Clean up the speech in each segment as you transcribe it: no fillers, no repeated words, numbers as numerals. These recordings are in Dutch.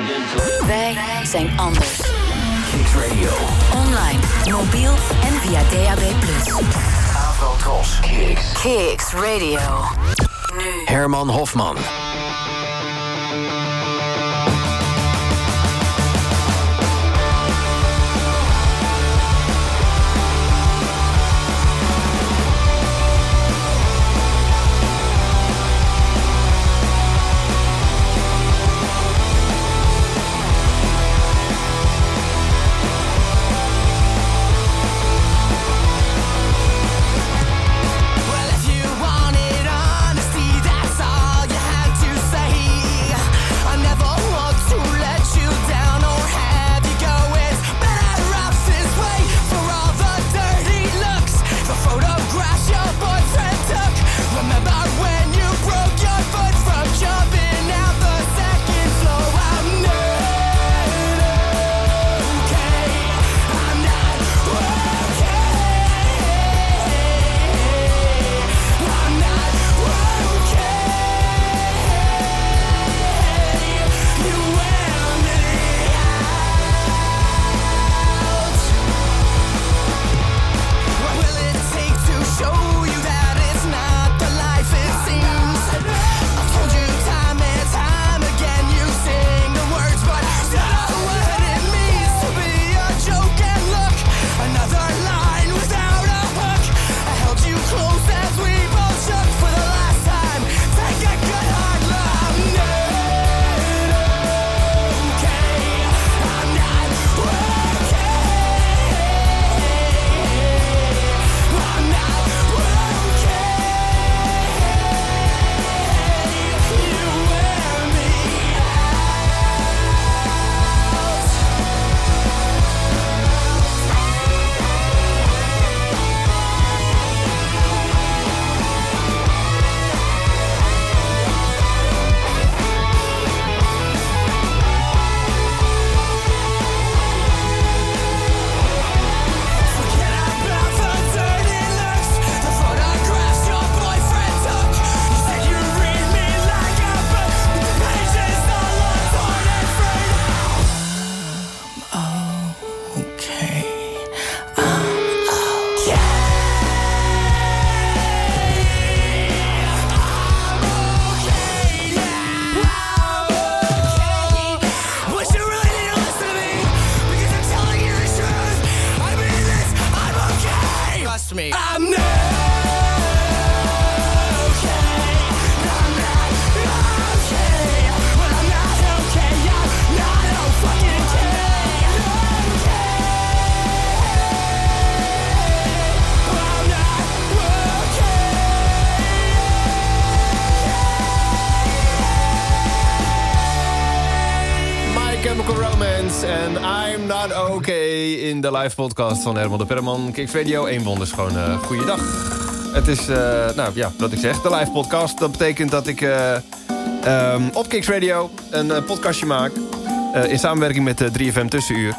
Wij zijn anders. Kicks Radio. Online, mobiel en via DAB+. Avrotros. Kicks. Kicks Radio. Nu. Herman Hofman. In de live podcast van Herman de Perman, Kicks Radio. Eén wonderschone goeiedag. Het is, wat ik zeg, de live podcast. Dat betekent dat ik op Kicks Radio een podcastje maak. In samenwerking met 3FM Tussenuur.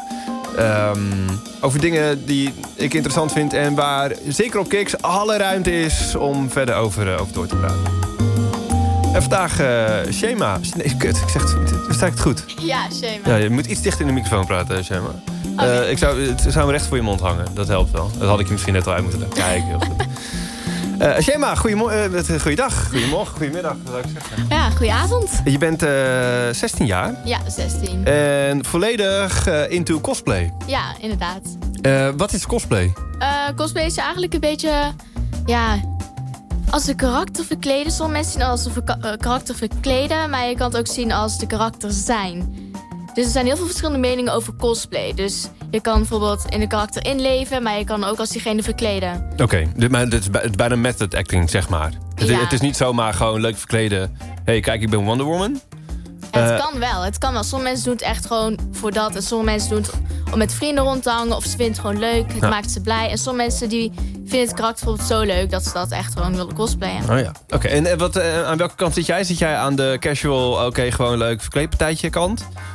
Over dingen die ik interessant vind en waar zeker op Kicks alle ruimte is om verder over door te praten. En vandaag Shema. Nee, kut. Ik zeg het, sta ik het goed? Ja, Shema. Ja, je moet iets dichter in de microfoon praten, Shema. Okay. Het zou me recht voor je mond hangen. Dat helpt wel. Dat had ik je misschien net al uit moeten leggen. Kijk, heel goed. Shema, goeiedag. Goedemorgen, goedemiddag. Wat zou ik zeggen? Ja, goedenavond. Je bent 16 jaar. Ja, 16. En volledig into cosplay. Ja, inderdaad. Wat is cosplay? Cosplay is eigenlijk een beetje... Ja, als een karakter verkleden. Sommige mensen zien het als een karakter verkleden. Maar je kan het ook zien als de karakter zijn. Dus er zijn heel veel verschillende meningen over cosplay. Dus je kan bijvoorbeeld in een karakter inleven, maar je kan ook als diegene verkleden. Oké, maar het is bijna method acting, zeg maar. Het is niet zomaar gewoon leuk verkleden. Hé, kijk, ik ben Wonder Woman. Het kan wel. Sommige mensen doen het echt gewoon voor dat. En sommige mensen doen het om met vrienden rond te hangen. Of ze vinden het gewoon leuk. Het maakt ze blij. En sommige mensen die vinden het karakter bijvoorbeeld zo leuk dat ze dat echt gewoon willen cosplayen. Oh ja. Oké, en aan welke kant zit jij? Zit jij aan de casual, gewoon leuk verkleedpartijtje kant?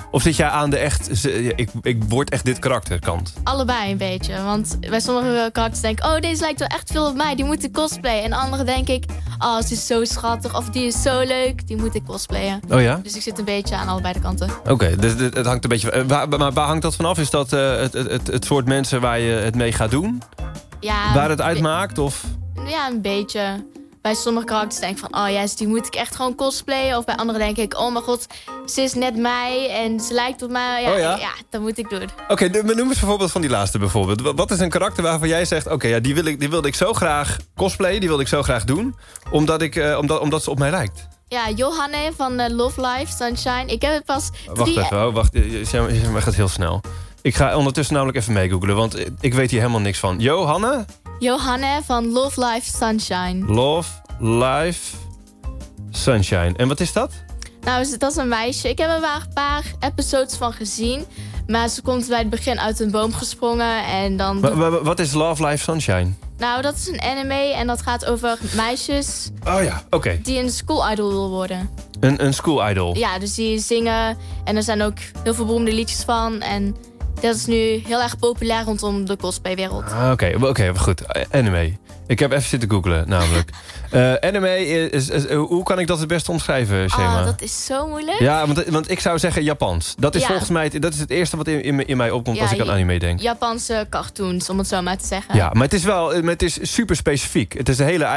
Of zit jij aan de echt... Ik word echt dit karakterkant? Allebei een beetje. Want bij sommige karakters denk ik... oh, deze lijkt wel echt veel op mij, die moet ik cosplayen. En andere denk ik... oh, ze is zo schattig of die is zo leuk, die moet ik cosplayen. Oh ja? Dus ik zit een beetje aan allebei de kanten. Oké, dus het hangt een beetje... Maar waar hangt dat vanaf? Is dat het soort mensen waar je het mee gaat doen? Ja, Waar het uitmaakt? Of... Ja, een beetje. Bij sommige karakters denk ik van... oh yes, die moet ik echt gewoon cosplayen. Of bij anderen denk ik... oh mijn god, ze is net mij en ze lijkt op mij. Ja, Oh ja? ja, dat moet ik doen. Oké, noem eens een voorbeeld van die laatste bijvoorbeeld. Wat is een karakter waarvan jij zegt... oké, ja, die wilde ik zo graag cosplayen, die wilde ik zo graag doen... omdat ze op mij lijkt? Ja, Johanne van Love Life Sunshine. Ik heb het pas... Wacht even, wacht. Je gaat heel snel. Ik ga ondertussen namelijk even meegoogelen, want ik weet hier helemaal niks van. Johanne van Love Life Sunshine. Love Life Sunshine. En wat is dat? Nou, dat is een meisje. Ik heb er maar een paar episodes van gezien. Maar ze komt bij het begin uit een boom gesprongen en dan... Wat is Love Life Sunshine? Nou, dat is een anime en dat gaat over meisjes... Oh ja, oké. die een school idol wil worden. Een school idol? Ja, dus die zingen en er zijn ook heel veel beroemde liedjes van. En dat is nu heel erg populair rondom de cosplaywereld. Oké, goed. Anime. Ik heb even zitten googlen, namelijk. Anime hoe kan ik dat het beste omschrijven, Shema? Dat is zo moeilijk. Ja, want ik zou zeggen Japans. Dat is Ja. volgens mij het eerste wat in mij opkomt als ik aan anime denk. Japanse cartoons, om het zo maar te zeggen. Ja, maar het is super specifiek. Het is een hele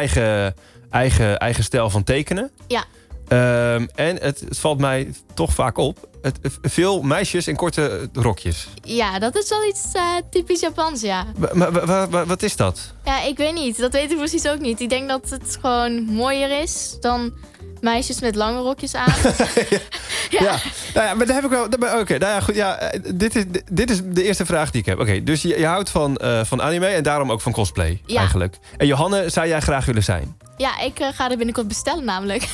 eigen stijl van tekenen. Ja. En het valt mij toch vaak op. Veel meisjes in korte rokjes. Ja, dat is wel iets typisch Japans, ja. Maar wat is dat? Ja, ik weet niet. Dat weet ik precies ook niet. Ik denk dat het gewoon mooier is dan meisjes met lange rokjes aan. Ja. Nou ja, maar daar heb ik wel... Oké, nou ja, goed. Ja, dit is de eerste vraag die ik heb. Oké, dus je houdt van anime en daarom ook van cosplay, eigenlijk. En Johanne, zou jij graag willen zijn? Ja, ik ga er binnenkort bestellen namelijk.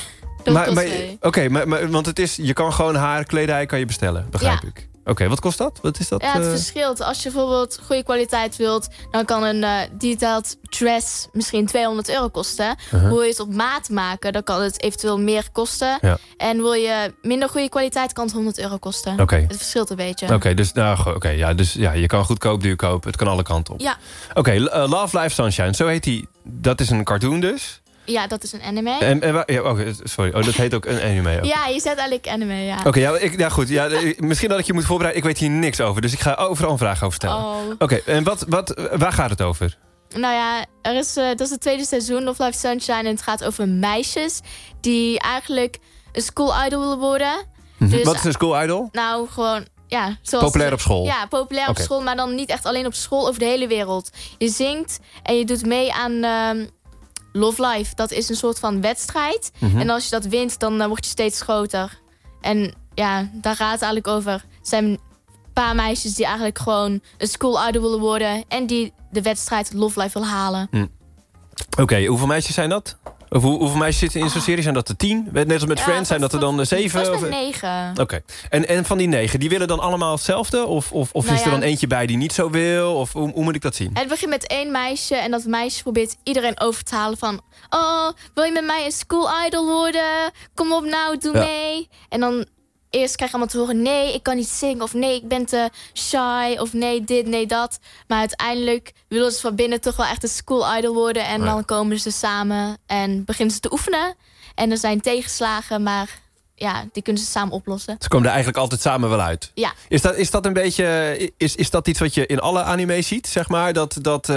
Maar want je kan gewoon haar kledij kan je bestellen, begrijp ik. Oké, wat kost dat? Wat is dat? Ja, het verschilt. Als je bijvoorbeeld goede kwaliteit wilt... dan kan een detailed dress misschien €200 kosten. Wil je het op maat maken, dan kan het eventueel meer kosten. Ja. En wil je minder goede kwaliteit, kan het €100 kosten. Oké. Het verschilt een beetje. Oké, dus je kan goedkoop, duur kopen. Het kan alle kanten op. Ja. Oké, Love Life Sunshine, zo heet die. Dat is een cartoon dus. Ja, dat is een anime. Sorry. Dat heet ook een anime. Ook. Ja, je zet eigenlijk anime, ja. Oké, goed. Ja, misschien dat ik je moet voorbereiden. Ik weet hier niks over. Dus ik ga overal een vraag over stellen. Oh. Oké, en waar gaat het over? Nou ja, dat is het tweede seizoen Love Life Sunshine. En het gaat over meisjes die eigenlijk een school idol willen worden. Dus, wat is een school idol? Nou, gewoon... Ja, zoals populair op school? Ja, populair op school, maar dan niet echt alleen op school, over de hele wereld. Je zingt en je doet mee aan Love Life. Dat is een soort van wedstrijd. En als je dat wint, dan word je steeds groter. En ja, daar gaat het eigenlijk over. Er zijn een paar meisjes die eigenlijk gewoon een school idol willen worden. En die de wedstrijd Love Life willen halen. Oké, hoeveel meisjes zijn dat? Of hoeveel meisjes zitten in zo'n serie? Zijn dat er 10? Net als met Friends, zijn dat er dan 7? Volgens mij 9. Oké. En van die 9, die willen dan allemaal hetzelfde? Of is er dan eentje bij die niet zo wil? Of hoe moet ik dat zien? Het begint met 1 meisje en dat meisje probeert iedereen over te halen van... oh, wil je met mij een school idol worden? Kom op nou, doe mee. En dan eerst krijg je allemaal te horen... nee, ik kan niet zingen. Of nee, ik ben te shy. Of nee, dit, nee, dat. Maar uiteindelijk willen ze van binnen toch wel echt een school idol worden. En dan komen ze samen en beginnen ze te oefenen. En er zijn tegenslagen, maar ja, die kunnen ze samen oplossen. Ze komen er eigenlijk altijd samen wel uit. Ja. Is dat een beetje... Is dat iets wat je in alle anime ziet, zeg maar? Dat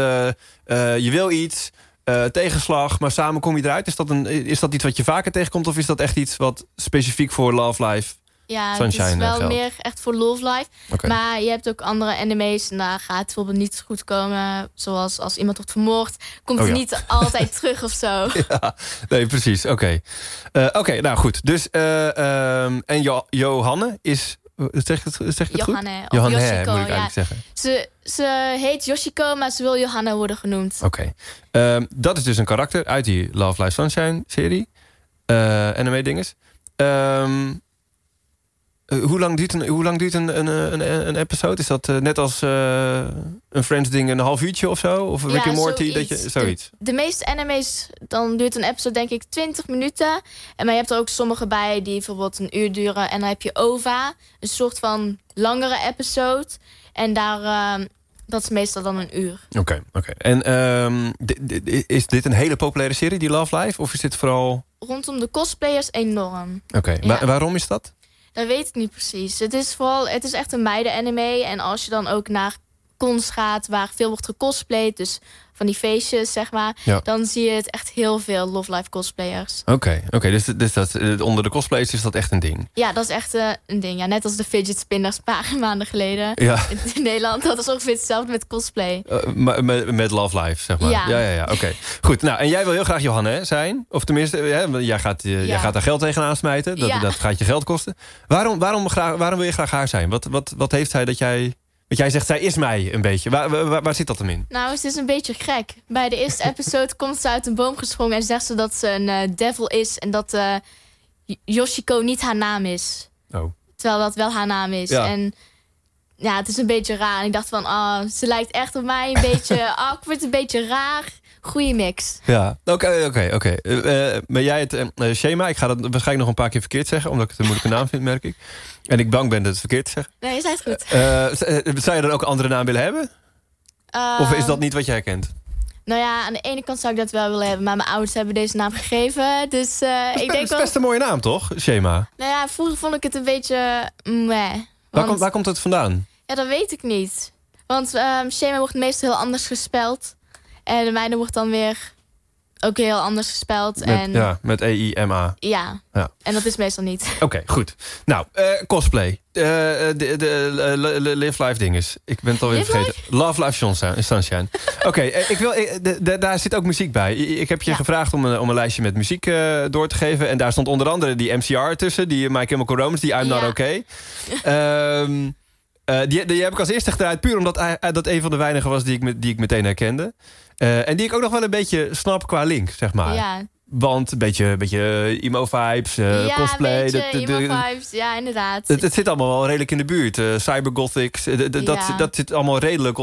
je wil iets... tegenslag, maar samen kom je eruit. Is dat iets wat je vaker tegenkomt? Of is dat echt iets wat specifiek voor Love Life Sunshine het is wel geldt? meer echt voor Love Life. Okay. Maar je hebt ook andere anime's en daar gaat het bijvoorbeeld niet goed komen. Zoals als iemand wordt vermoord, komt hij niet altijd terug of zo. Ja, nee, precies. Oké, nou goed. Dus, en Johanne is... Zeg ik het goed? Johanne, Yoshiko, moet ik eigenlijk zeggen. Ze heet Yoshiko, maar ze wil Johanna worden genoemd. Oké. Dat is dus een karakter uit die Love Life Sunshine serie. Anime dinges. Hoe lang duurt een episode? Is dat net als een Friends ding een half uurtje of zo? Of Rick and Morty? Zoiets. De meeste anime's, dan duurt een episode denk ik 20 minuten. Maar je hebt er ook sommige bij die bijvoorbeeld een uur duren. En dan heb je OVA, een soort van langere episode. En daar, dat is meestal dan een uur. Oké. En is dit een hele populaire serie, die Love Live? Of is dit vooral... Rondom de cosplayers enorm. Oké. Ja. Waarom is dat? Dat weet ik niet precies. Het is echt een meiden-anime. En als je dan ook naar cons gaat waar veel wordt gecosplayed, dus van die feestjes, zeg maar, dan zie je het echt heel veel Love Live cosplayers. Oké. Dus dat, onder de cosplayers is dat echt een ding? Ja, dat is echt een ding. Ja, net als de fidget spinners een paar maanden geleden in Nederland. Dat is ongeveer hetzelfde met cosplay. Met Love Live, zeg maar. Ja. Oké. Goed, nou, en jij wil heel graag Johanne zijn? Of tenminste, jij gaat daar geld tegenaan smijten. Dat gaat je geld kosten. Waarom wil je graag haar zijn? Wat heeft zij dat jij... Want jij zegt, zij is mij een beetje. Waar zit dat hem in? Nou, het is een beetje gek. Bij de eerste episode komt ze uit een boom gesprongen en zegt ze dat ze een devil is en dat Yoshiko niet haar naam is. Oh. Terwijl dat wel haar naam is. Ja. En ja, het is een beetje raar. En ik dacht van, ze lijkt echt op mij een beetje awkward, een beetje raar. Goeie mix. Ja, oké. Maar jij het schema, ik ga dat waarschijnlijk nog een paar keer verkeerd zeggen, omdat ik het een moeilijke naam vind, merk ik. En ik bang ben dat het verkeerd te zeggen. Nee, je zei het goed. Zou je dan ook een andere naam willen hebben? Of is dat niet wat jij kent? Nou ja, aan de ene kant zou ik dat wel willen hebben, maar mijn ouders hebben deze naam gegeven. Dus ik denk dat is best een mooie naam, toch? Schema. Nou ja, vroeger vond ik het een beetje meh. Waar komt het vandaan? Ja, dat weet ik niet. Want schema wordt meestal heel anders gespeld. En de mijne wordt dan weer ook heel anders gespeld. Met E-I-M-A. Ja, en dat is meestal niet. Oké, goed. Nou, cosplay. Live Life dinges. Ik ben het alweer vergeten. Love Life Sunshine. Oké, daar zit ook muziek bij. Ik heb je gevraagd om een lijstje met muziek door te geven. En daar stond onder andere die MCR tussen. Die My Chemical Romance, die I'm Not Okay. Die heb ik als eerste gedraaid puur omdat dat een van de weinigen was die ik meteen herkende. En die ik ook nog wel een beetje snap qua link, zeg maar. Ja. Want een beetje emo-vibes, cosplay. Ja, een beetje emo-vibes, ja, inderdaad. Het zit allemaal wel redelijk in de buurt. Cybergothics, dat zit allemaal redelijk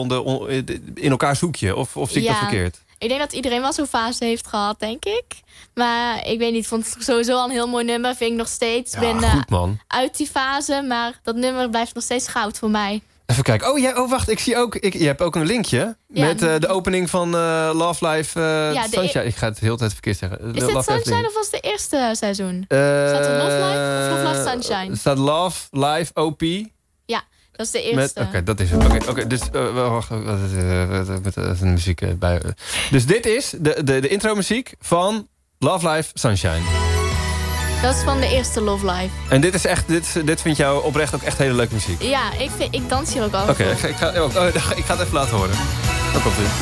in elkaars hoekje. Of zie ik dat verkeerd? Ik denk dat iedereen wel zo'n fase heeft gehad, denk ik. Maar ik weet niet, vond het sowieso al een heel mooi nummer. Vind ik nog steeds. Ik ben goed, man. Uit die fase, maar dat nummer blijft nog steeds goud voor mij. Even kijken. Oh, wacht. Ik zie ook... Je hebt ook een linkje met de opening van Love Life Sunshine. Ik ga het de hele tijd verkeerd zeggen. Is dit Sunshine of was het de eerste seizoen? Staat er Love Life of Love Life Sunshine? Staat Love Life OP. Ja, dat is de eerste. Oké, dat is het. Oké, dus wacht. Met een muziek bij. Dus dit is de intro muziek van Love Life Sunshine. Dat is van de eerste Love Life. En dit is echt, dit vind jou oprecht ook echt hele leuke muziek? Ja, ik dans hier ook al. Oké, ik ga het even laten horen. Dan komt het.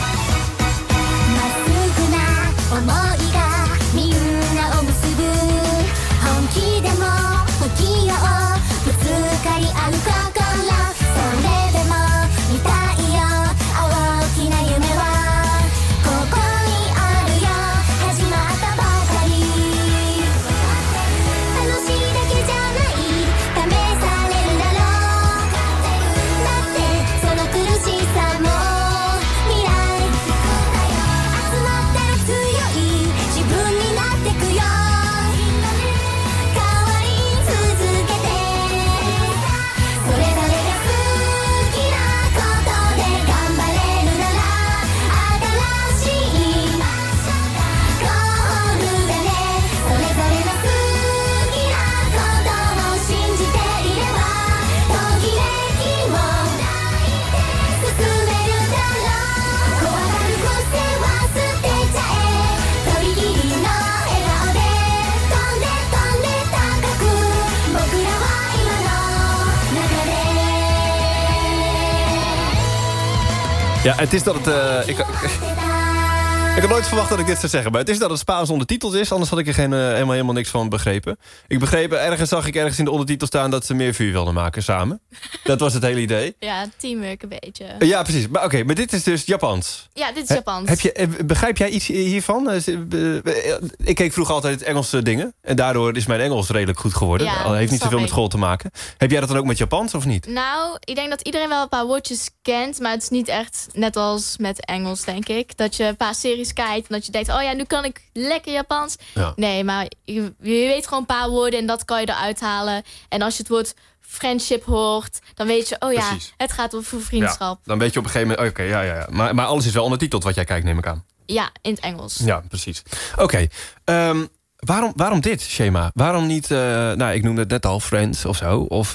'Ja, het is dat het... Ik had nooit verwacht dat ik dit zou zeggen. Maar het is dat het Spaans ondertiteld is. Anders had ik er helemaal niks van begrepen. Ik begreep, zag ik ergens in de ondertitel staan... dat ze meer vuur wilden maken samen. Dat was het hele idee. Ja, teamwork een beetje. Ja, precies. Maar oké, maar dit is dus Japans. Ja, dit is Japans. Begrijp jij iets hiervan? Ik keek vroeger altijd Engelse dingen. En daardoor is mijn Engels redelijk goed geworden. Ja, Al heeft niet zoveel met ik. school te maken. Heb jij dat dan ook met Japans of niet? Nou, ik denk dat iedereen wel een paar woordjes kent. Maar het is niet echt net als met Engels, denk ik. Dat je een paar series kijkt en dat je denkt... oh ja, nu kan ik lekker Japans. Ja. Nee, maar je weet gewoon een paar woorden en dat kan je eruit halen. En als je het woord friendship hoort, dan weet je... oh ja, Precies. het gaat over vriendschap. Ja, dan weet je op een gegeven moment... Oké, ja. Maar alles is wel ondertiteld wat jij kijkt, neem ik aan. Ja, in het Engels. Ja, precies. Oké. Waarom dit, Shema? Waarom niet, ik noemde het net al, Friends of zo? Of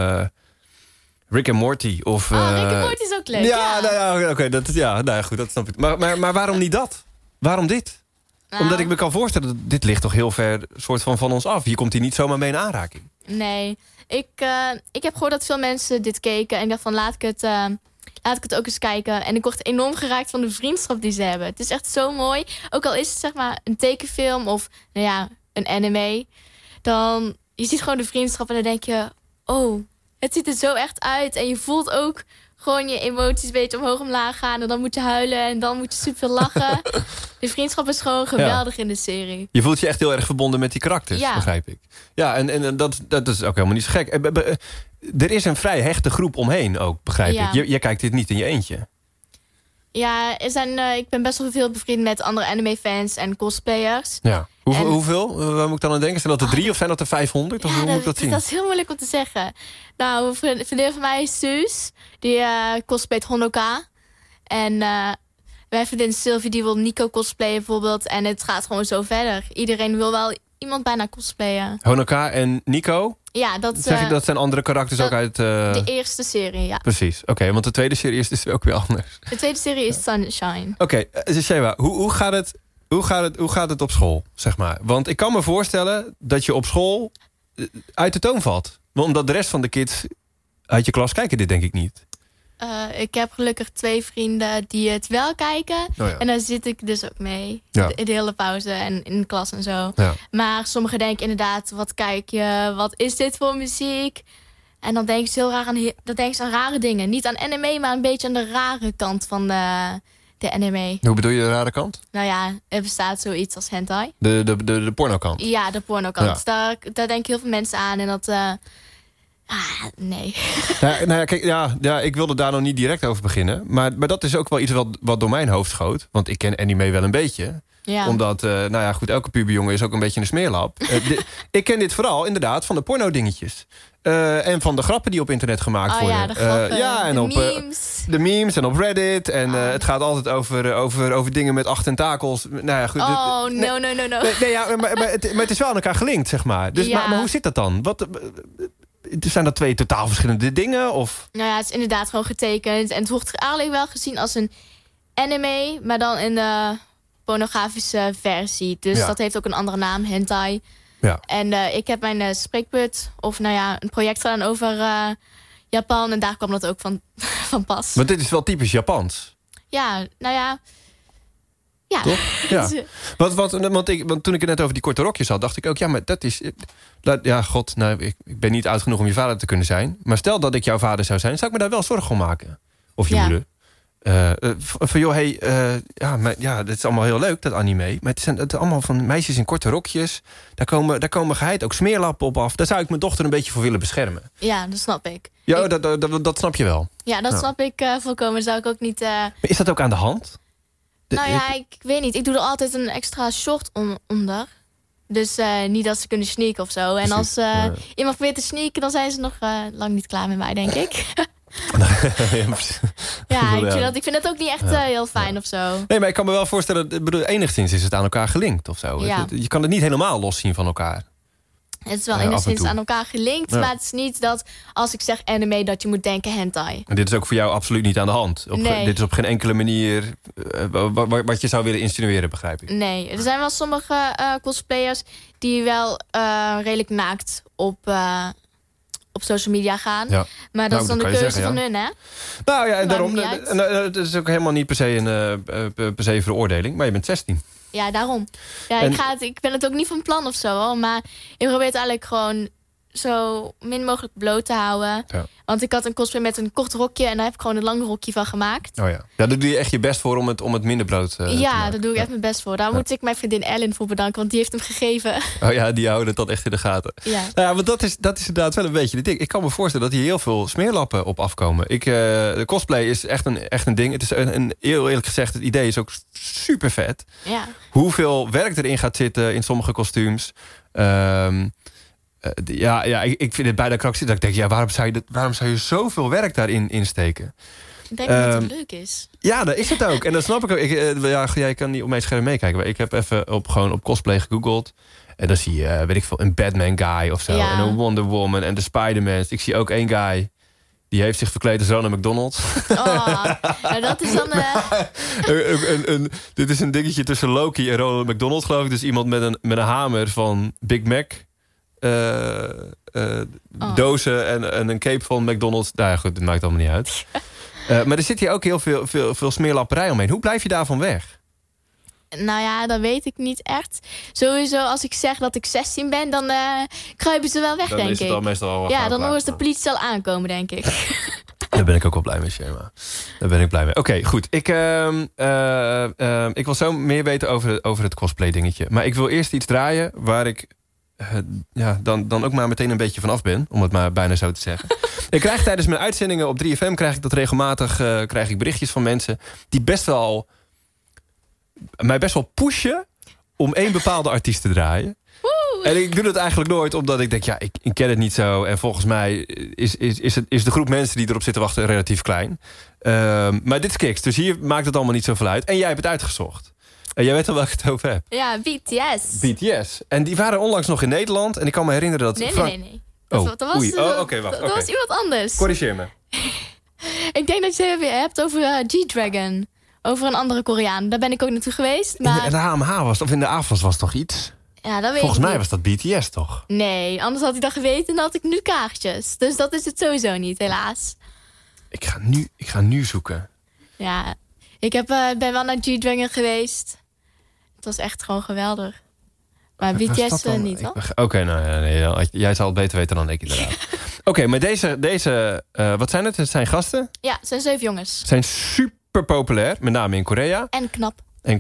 Rick and Morty? Of, Rick and Morty is ook leuk. Ja, goed, dat snap ik. Maar waarom niet dat? Waarom dit? Nou, Omdat ik me kan voorstellen, dit ligt toch heel ver soort van ons af. Hier komt hij niet zomaar mee in aanraking. Nee, ik heb gehoord dat veel mensen dit keken. En ik dacht van, laat ik het ook eens kijken. En ik word enorm geraakt van de vriendschap die ze hebben. Het is echt zo mooi. Ook al is het zeg maar een tekenfilm of een anime. Dan, je ziet gewoon de vriendschap en dan denk je... oh, het ziet er zo echt uit. En je voelt ook gewoon je emoties een beetje omhoog omlaag gaan. En dan moet je huilen en dan moet je super lachen. De vriendschap is gewoon geweldig in de serie. Je voelt je echt heel erg verbonden met die karakters, Ja. begrijp ik. Ja, en dat is ook helemaal niet zo gek. Er is een vrij hechte groep omheen ook, begrijp Ja. ik. Je kijkt dit niet in je eentje. Ja, ik ben best wel veel bevriend met andere anime-fans en cosplayers. Ja. En- Hoeveel? Waar moet ik dan aan denken? Zijn dat er 3 of zijn dat er 500? Of hoe moet ik dat zien? Dat is heel moeilijk om te zeggen. Nou, een vriendin van mij is Suus. Die cosplayt Honoka. En mijn vriendin Sylvie die wil Nico cosplayen bijvoorbeeld. En het gaat gewoon zo verder. Iedereen wil wel iemand bijna cosplayen. Honoka en Nico? Ja, dat Zeg je dat zijn andere karakters ook uit... de eerste serie, ja. Precies, oké, want de tweede serie is dus ook weer anders. De tweede serie is Sunshine. Oké, Sheva, hoe gaat het op school, zeg maar? Want ik kan me voorstellen dat je op school uit de toon valt. Omdat de rest van de kids uit je klas kijken dit denk ik niet. Ik heb gelukkig 2 vrienden die het wel kijken. Oh ja. En daar zit ik dus ook mee. Ja. In de hele pauze en in de klas en zo. Ja. Maar sommigen denken inderdaad, wat kijk je? Wat is dit voor muziek? En dan denken ze heel raar aan rare dingen. Niet aan anime, maar een beetje aan de rare kant van de anime. Hoe bedoel je de rare kant? Nou ja, er bestaat zoiets als hentai. De pornokant. Ja, de pornokant. Ja. Daar denken heel veel mensen aan. En dat... nee. Ja, ik wilde daar nog niet direct over beginnen. Maar dat is ook wel iets wat door mijn hoofd schoot. Want ik ken anime wel een beetje. Ja. Omdat, elke puberjongen is ook een beetje een smeerlap. Ik ken dit vooral inderdaad van de porno-dingetjes. En van de grappen die op internet gemaakt worden. Ja, de grappen, en de op memes. de memes en op Reddit. En het gaat altijd over dingen met 8 tentakels. Nou ja, goed. Oh, no. Maar het is wel aan elkaar gelinkt, zeg maar. Dus, Ja. maar hoe zit dat dan? Zijn dat 2 totaal verschillende dingen? Of? Nou ja, het is inderdaad gewoon getekend. En het wordt eigenlijk wel gezien als een anime, maar dan in de pornografische versie. Dus Ja. dat heeft ook een andere naam, hentai. Ja. En ik heb mijn spreekbeurt, of een project gedaan over Japan. En daar kwam dat ook van pas. Want dit is wel typisch Japans. Ja, nou ja. Ja. Toch? Ja. Dus, Want toen ik het net over die korte rokjes had, dacht ik ook, ja, maar dat is... Ja, god, nou, ik ben niet oud genoeg om je vader te kunnen zijn. Maar stel dat ik jouw vader zou zijn, zou ik me daar wel zorgen om maken. Of je Ja. moeder. Van joh, dit is allemaal heel leuk, dat anime. Maar het is allemaal van meisjes in korte rokjes. Daar komen geheid ook smeerlappen op af. Daar zou ik mijn dochter een beetje voor willen beschermen. ja, dat snap ik. Ja, dat snap je wel. Ja, dat Ja. snap ik volkomen. Zou ik ook niet... Maar is dat ook aan de hand? Nou ja, ik weet niet. Ik doe er altijd een extra short onder. Dus niet dat ze kunnen sneaken of zo. En als iemand probeert te sneaken, dan zijn ze nog lang niet klaar met mij, denk ik. Ja, precies. Ja, Ja. ik vind dat ook niet echt heel fijn of zo. Nee, maar ik kan me wel voorstellen, enigszins is het aan elkaar gelinkt of zo. Ja. Je kan het niet helemaal loszien van elkaar. Het is wel af en enigszins toe. aan elkaar gelinkt. Ja. Maar het is niet dat als ik zeg anime, dat je moet denken hentai. En dit is ook voor jou absoluut niet aan de hand. Nee. Dit is op geen enkele manier wat je zou willen insinueren, begrijp ik. Nee, er zijn wel sommige cosplayers die wel redelijk naakt op social media gaan. Ja. Maar dat is dan de keuze zeggen, van hun, hè? Nou ja, en daarom... Maakt niet Het is ook helemaal niet per se een veroordeling. Maar je bent 16. Ja, daarom. Ja, ik ben het ook niet van plan of zo, hoor. Maar ik probeer het eigenlijk gewoon zo min mogelijk bloot te houden. Ja. Want ik had een cosplay met een kort rokje en daar heb ik gewoon een lang rokje van gemaakt. Oh ja. Ja, daar doe je echt je best voor om het minder bloot te maken. Ja, daar doe ik echt mijn best voor. Daar moet ik mijn vriendin Ellen voor bedanken, want die heeft hem gegeven. Oh ja, die houden het dan echt in de gaten. Ja. Nou ja, want dat is inderdaad wel een beetje de ding. Ik kan me voorstellen dat hier heel veel smeerlappen op afkomen. De cosplay is echt een ding. Het is heel eerlijk gezegd, het idee is ook super vet. Ja. Hoeveel werk erin gaat zitten in sommige kostuums. Ik vind het bijna krankzinnig dat ik denk, waarom zou je zoveel werk daarin insteken? Ik denk dat het leuk is. Ja, dat is het ook. En dat snap ik ook. Jij kan niet op mijn scherm meekijken. Maar ik heb even op cosplay gegoogeld. En dan zie je, weet ik veel, een Batman guy of zo. Ja. En een Wonder Woman en de Spider-Man. Ik zie ook één guy. Die heeft zich verkleed als Ronald McDonald. Oh, nou dat is dan... Dit is een dingetje tussen Loki en Ronald McDonald, geloof ik. Dus iemand met een hamer van Big Mac. Dozen en een cape van McDonald's. Nou ja, goed, dat maakt allemaal niet uit. Maar er zit hier ook heel veel smeerlapperij omheen. Hoe blijf je daarvan weg? Nou ja, dat weet ik niet echt. Sowieso, als ik zeg dat ik 16 ben, dan kruipen ze wel weg, denk ik. Dan is het al meestal al ja, dan hoort de politie al aankomen, denk ik. Daar ben ik ook wel blij mee, Shema. Daar ben ik blij mee. Oké, goed. Ik wil zo meer weten over het cosplay dingetje. Maar ik wil eerst iets draaien waar ik dan ook maar meteen een beetje vanaf ben. Om het maar bijna zo te zeggen. Ik krijg tijdens mijn uitzendingen op 3FM krijg ik dat regelmatig krijg ik berichtjes van mensen die mij best wel pushen om één bepaalde artiest te draaien. En ik doe dat eigenlijk nooit, omdat ik denk, ik ken het niet zo. En volgens mij is de groep mensen die erop zitten wachten relatief klein. Maar dit is Kix, dus hier maakt het allemaal niet zoveel uit. En jij hebt het uitgezocht. En jij weet al welke ik het over heb. Ja, BTS. BTS. En die waren onlangs nog in Nederland. En ik kan me herinneren dat... Nee. Dat was iemand anders. Corrigeer me. Ik denk dat je het hebt over G-Dragon. Over een andere Koreaan. Daar ben ik ook naartoe geweest. Maar... In de HMH was, of in de AFAS was toch iets? Ja, dat weet Volgens mij niet. was dat BTS, toch? Nee, anders had ik dat geweten en dan had ik nu kaartjes. Dus dat is het sowieso niet, helaas. Ik ga nu zoeken. Ja, ik ben wel naar G-Dragon geweest. Het was echt gewoon geweldig. Maar BTS niet, hoor. Oké, nee, jij zal het beter weten dan ik inderdaad. Oké, maar deze wat zijn het? Het zijn gasten? Ja, het zijn 7 jongens. Ze zijn super populair, met name in Korea. En knap.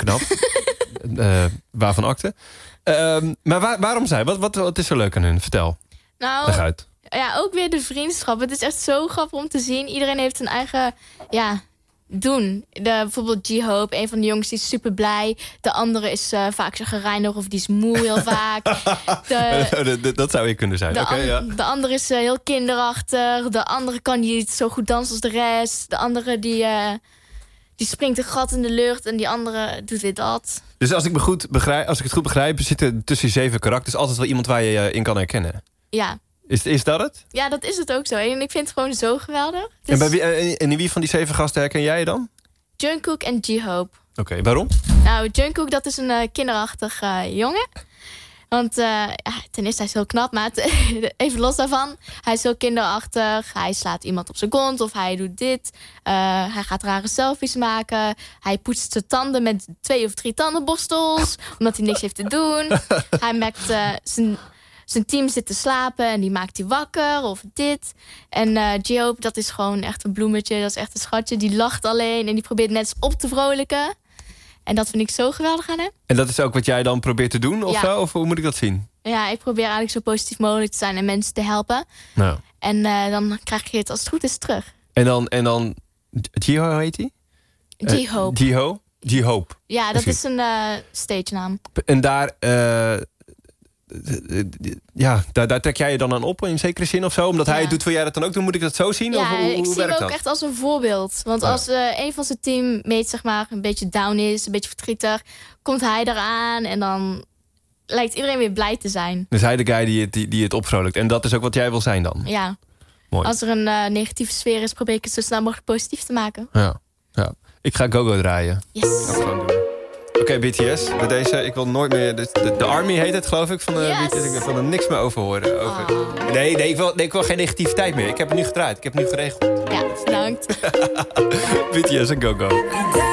Waarvan akte. Maar waarom zij? Wat is zo leuk aan hun? Vertel. Nou, leg uit. Ja, ook weer de vriendschap. Het is echt zo grappig om te zien. Iedereen heeft een eigen doen. Bijvoorbeeld J-Hope, een van de jongens, die is super blij. De andere is vaak chagrijnig of die is moe heel vaak. Dat zou je kunnen zijn. De andere is heel kinderachtig. De andere kan niet zo goed dansen als de rest. De andere die springt een gat in de lucht en die andere doet weer dat. Dus als ik het goed begrijp, zitten tussen 7 karakters altijd wel iemand waar je in kan herkennen. Ja. Is dat het? Ja, dat is het ook zo. En ik vind het gewoon zo geweldig. Dus... En in wie van die 7 gasten herken jij je dan? Jungkook en J-Hope. Oké, waarom? Nou, Jungkook, dat is een kinderachtig jongen. Want ten eerste, hij is heel knap, maar even los daarvan. Hij is heel kinderachtig. Hij slaat iemand op zijn kont of hij doet dit. Hij gaat rare selfies maken. Hij poetst zijn tanden met 2 of 3 tandenborstels. Omdat hij niks heeft te doen. Hij maakt zijn team zit te slapen en die maakt hij wakker of dit. En J-Hope, dat is gewoon echt een bloemetje. Dat is echt een schatje. Die lacht alleen en die probeert net eens op te vrolijken. En dat vind ik zo geweldig aan hem. En dat is ook wat jij dan probeert te doen of zo? Of hoe moet ik dat zien? Ja, ik probeer eigenlijk zo positief mogelijk te zijn en mensen te helpen. Nou. En dan krijg je het als het goed is terug. En dan J-Ho heet hij? J-Hope. J-Hope. Ja, dat is een stage naam. En daar... daar trek jij je dan aan op in zekere zin of zo? Omdat hij het doet, wil jij dat dan ook doen? Moet ik dat zo zien? Ja, of hoe ik zie hem ook dat? echt als een voorbeeld. Want als een van zijn teammates zeg maar een beetje down is, een beetje verdrietig, komt hij eraan en dan lijkt iedereen weer blij te zijn. Dus hij de guy die het opvrolijkt. En dat is ook wat jij wil zijn dan? Ja. Mooi. Als er een negatieve sfeer is, probeer ik het zo snel mogelijk positief te maken. Ja. Ik ga Go-Go draaien. Yes. Dat gaan we doen. Oké, BTS. Bij deze, ik wil nooit meer... De Army heet het, geloof ik, van de BTS. Ik wil er niks meer over horen. Nee, ik wil geen negativiteit meer. Ik heb het nu gedraaid. Ik heb het nu geregeld. Ja, bedankt. BTS en Go Go.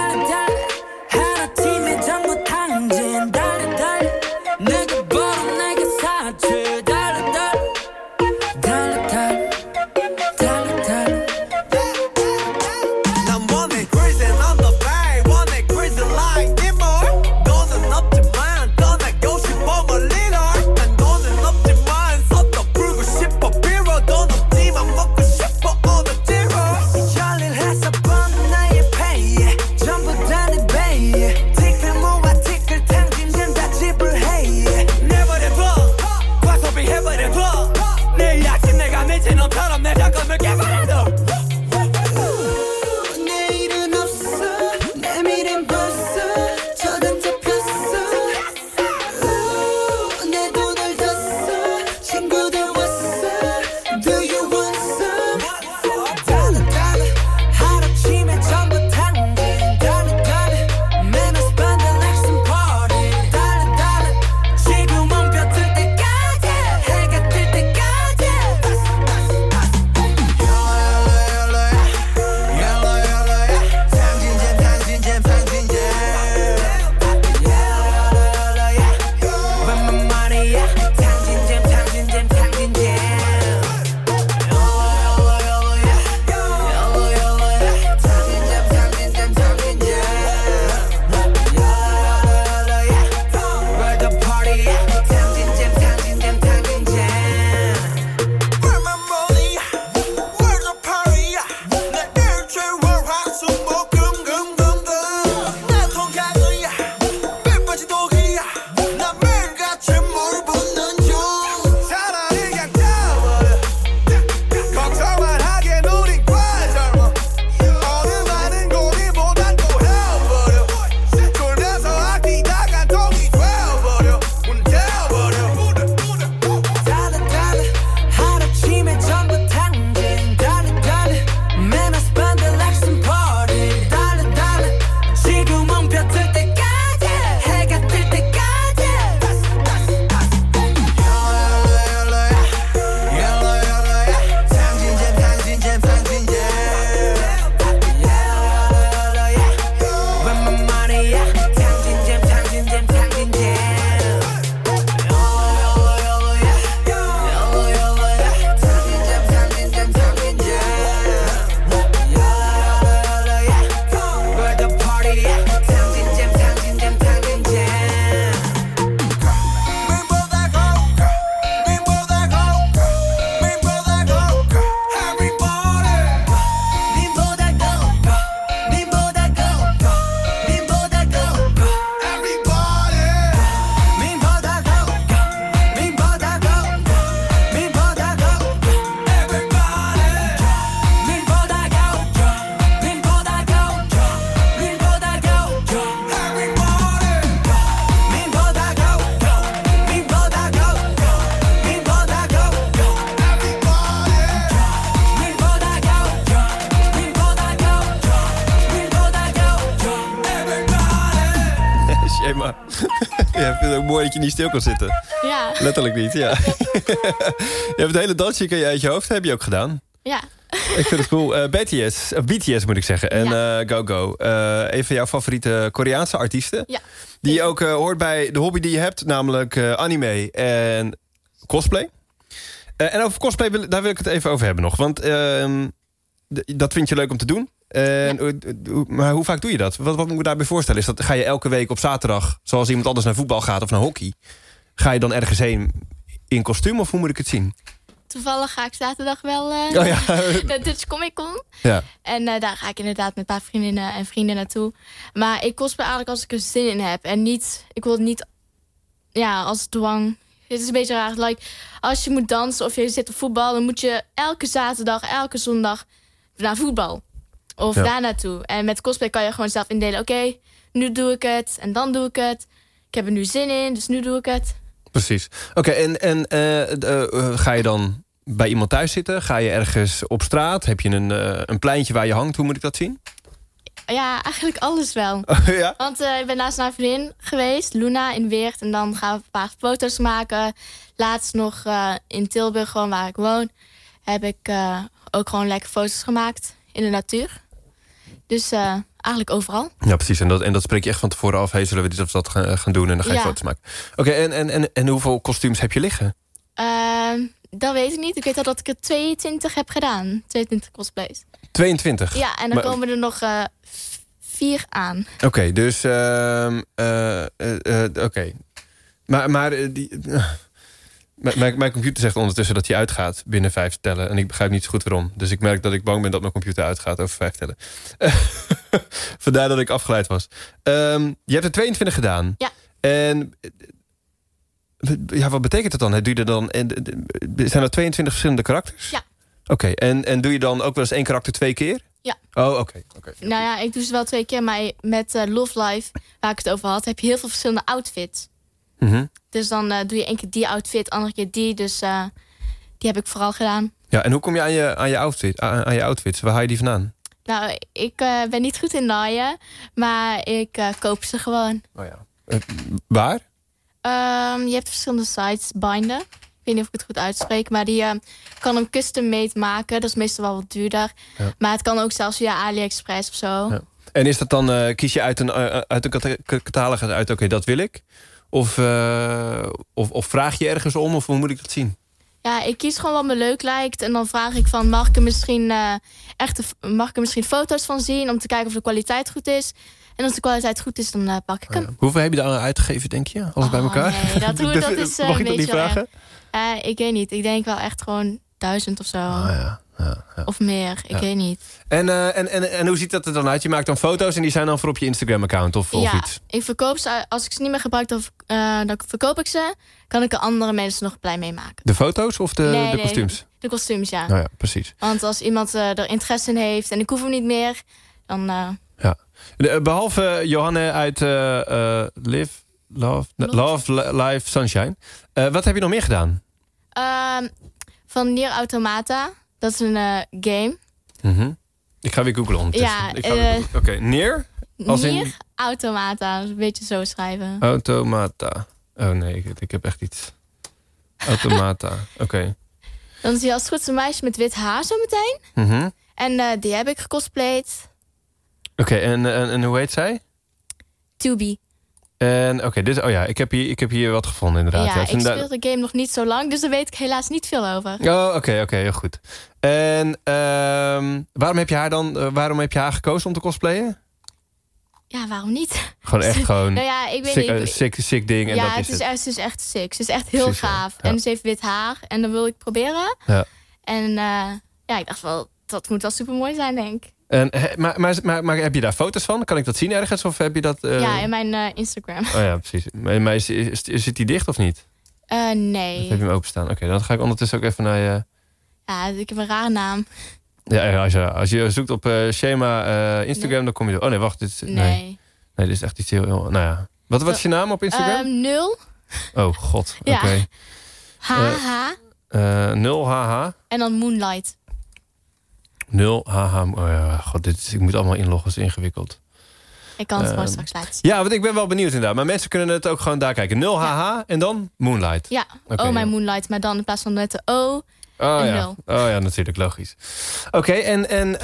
Emma. Ja, ik vind het ook mooi dat je niet stil kan zitten. Ja. Letterlijk niet, ja. Je hebt het hele dansje uit je hoofd, heb je ook gedaan. Ja. Ik vind het cool. BTS moet ik zeggen. En Go Go. Een van jouw favoriete Koreaanse artiesten. Ja. Die je ook hoort bij de hobby die je hebt. Namelijk anime en cosplay. En over cosplay, daar wil ik het even over hebben nog. Want dat vind je leuk om te doen. Maar hoe vaak doe je dat? Wat moet ik me daarbij voorstellen? Ga je elke week op zaterdag, zoals iemand anders naar voetbal gaat of naar hockey... ga je dan ergens heen in kostuum of hoe moet ik het zien? Toevallig ga ik zaterdag wel de Dutch Comic Con. Ja. En daar ga ik inderdaad met een paar vriendinnen en vrienden naartoe. Maar ik cosplay eigenlijk als ik er zin in heb. En niet, ik wil het niet als dwang. Het is een beetje raar. Like, als je moet dansen of je zit op voetbal... dan moet je elke zaterdag, elke zondag naar voetbal. Of daar naartoe. En met cosplay kan je gewoon zelf indelen. Oké, nu doe ik het en dan doe ik het. Ik heb er nu zin in, dus nu doe ik het. Precies. Oké, en ga je dan bij iemand thuis zitten? Ga je ergens op straat? Heb je een pleintje waar je hangt? Hoe moet ik dat zien? Ja, eigenlijk alles wel. Ja? Want ik ben naast naar vriendin geweest, Luna, in Weert. En dan gaan we een paar foto's maken. Laatst nog in Tilburg, gewoon waar ik woon, heb ik ook gewoon lekker foto's gemaakt in de natuur. Dus eigenlijk overal. Ja, precies. En dat spreek je echt van tevoren af. Hey, zullen we dit of dat gaan doen? En dan ga je foto's maken. Oké, en hoeveel kostuums heb je liggen? Dat weet ik niet. Ik weet al dat ik er 22 heb gedaan. 22 cosplays. 22? Ja, en dan komen er nog 4 aan. Oké, dus... Oké. Maar mijn computer zegt ondertussen dat hij uitgaat binnen 5 tellen. En ik begrijp niet zo goed waarom. Dus ik merk dat ik bang ben dat mijn computer uitgaat over 5 tellen. Vandaar dat ik afgeleid was. Je hebt er 22 gedaan. Ja. En... Ja, wat betekent dat dan? Doe je er dan zijn er 22 verschillende karakters? Ja. Oké, en doe je dan ook wel eens 1 karakter 2 keer? Ja. Oh, oké. Nou ja, ik doe ze wel 2 keer. Maar met Love Life, waar ik het over had, heb je heel veel verschillende outfits. Mm-hmm. Dus dan doe je 1 keer die outfit, andere keer die. Dus die heb ik vooral gedaan. Ja, en hoe kom je aan je outfits? Waar haal je die vandaan? Nou, ik ben niet goed in naaien. Maar ik koop ze gewoon. Oh ja. Waar? Je hebt verschillende sites, Binder. Ik weet niet of ik het goed uitspreek. Maar die kan een custom made maken. Dat is meestal wel wat duurder. Ja. Maar het kan ook zelfs via AliExpress of zo. Ja. En is dat dan, kies je uit een catalogus uit, oké, dat wil ik? Of vraag je ergens om? Of hoe moet ik dat zien? Ja, ik kies gewoon wat me leuk lijkt. En dan vraag ik van, mag ik er misschien foto's van zien? Om te kijken of de kwaliteit goed is. En als de kwaliteit goed is, dan pak ik hem. Ja. Hoeveel heb je daar uitgegeven, denk je? Alles bij elkaar? Nee, dat is mag ik dat niet vragen? Ik weet niet. Ik denk wel echt gewoon 1000 of zo. Ja. Of meer, ik weet niet. En hoe ziet dat er dan uit? Je maakt dan foto's en die zijn dan voor op je Instagram-account of iets? Ik verkoop ze. Als ik ze niet meer gebruik, dan verkoop ik ze. Kan ik er andere mensen nog blij mee maken. De foto's of de kostuums? De kostuums, ja. Nou ja, precies. Want als iemand er interesse in heeft en ik hoef hem niet meer, dan... Ja. Behalve Johanne uit Love Life Sunshine. Wat heb je nog meer gedaan? Van Nier Automata. Dat is een game. Mm-hmm. Ik ga weer googlen ondertussen. Ja, Oké, Nier? Nier Automata. Een beetje zo schrijven. Automata. Oh nee, ik heb echt iets. Automata, oké. Dan zie je als het goed is een meisje met wit haar zo meteen. Mm-hmm. En die heb ik gecosplayed. Oké, en hoe heet zij? Tubi. En ik heb hier wat gevonden inderdaad. Ja, ik speel de game nog niet zo lang, dus daar weet ik helaas niet veel over. Oh, oké, heel goed. En waarom heb je haar gekozen om te cosplayen? Ja, waarom niet? Gewoon echt gewoon nou ja, ik weet niet. Sick ding en ja, dat is het. Ze is echt sick. Ze is echt heel gaaf. Ja. En ze heeft wit haar en dat wil ik proberen. Ja. En ik dacht wel, dat moet wel super mooi zijn, denk ik. Maar heb je daar foto's van? Kan ik dat zien ergens? Of heb je dat... Ja, in mijn Instagram. Oh ja, precies. Maar zit die dicht of niet? Nee. Of heb je hem openstaan? Oké, dan ga ik ondertussen ook even naar je... Ja, ik heb een rare naam. Ja, als je zoekt op Shema Instagram, dan kom je er... Oh nee, wacht. Nee, dit is echt iets heel... Nou ja. Wat is je naam op Instagram? 0. Oh, god. Ja. Oké. HH. 0 HH. En dan Moonlight. 0 HH. Oh ja, god, ik moet allemaal inloggen, is ingewikkeld. Ik kan het gewoon straks laten zien. Ja, want ik ben wel benieuwd inderdaad. Maar mensen kunnen het ook gewoon daar kijken. 0 HH en dan Moonlight. Ja, mijn Moonlight. Maar dan in plaats van met de O... Oh ja, natuurlijk, logisch. Oké, en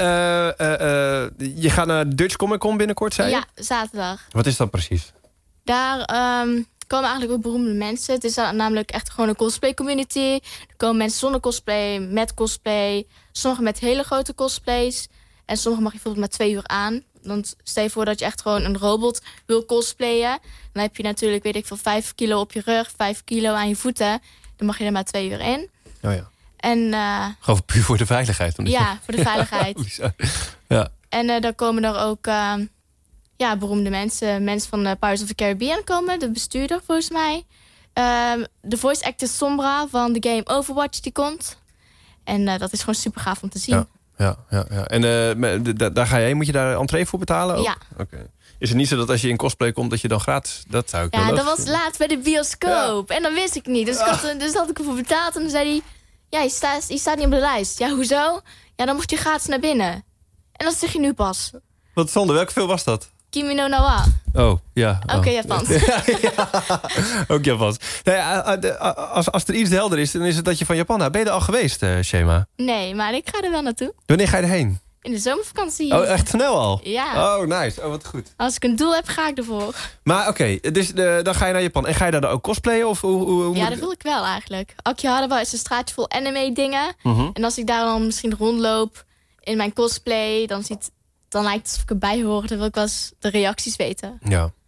je gaat naar Dutch Comic Con binnenkort, zei je? Ja, zaterdag. Wat is dat precies? Daar komen eigenlijk ook beroemde mensen. Het is namelijk echt gewoon een cosplay community. Er komen mensen zonder cosplay, met cosplay. Sommigen met hele grote cosplays. En sommigen mag je bijvoorbeeld maar 2 uur aan. Dan stel je voor dat je echt gewoon een robot wil cosplayen. Dan heb je natuurlijk, weet ik veel, 5 kilo op je rug, 5 kilo aan je voeten. Dan mag je er maar 2 uur in. Oh ja. En, gewoon puur voor de veiligheid. Ja, voor de veiligheid. Ja. En daar komen er ook beroemde mensen. Mensen van Pirates of the Caribbean komen. De bestuurder, volgens mij. De voice actor Sombra van de game Overwatch, die komt. En dat is gewoon super gaaf om te zien. Ja. En daar ga je heen. Moet je daar entree voor betalen ook? Ja. Okay. Is het niet zo dat als je in cosplay komt dat je dan gratis... Dat zou ik dat was laatst bij de bioscoop. Ja. En dan wist ik niet. Dus had ik ervoor betaald. En dan zei hij... Ja, je staat niet op de lijst. Ja, hoezo? Ja, dan mocht je gratis naar binnen. En dat zeg je nu pas. Wat zonde, welke film was dat? Kimi no Na wa. Oh, ja. Oké, Japans. Ook Japans. Nee, als er iets helder is, dan is het dat je van Japan houdt. Ben je er al geweest, Shema? Nee, maar ik ga er wel naartoe. Wanneer ga je erheen? In de zomervakantie. Oh, echt snel al? Ja. Oh, nice. Oh, wat goed. Als ik een doel heb, ga ik ervoor. Maar oké, dus dan ga je naar Japan. En ga je daar dan ook cosplayen? Of hoe Ja, dat wil ik wel eigenlijk. Akihabara is een straatje vol anime dingen. Mhm. En als ik daar dan misschien rondloop in mijn cosplay, dan lijkt het alsof ik erbij hoor. Dan wil ik wel eens de reacties weten.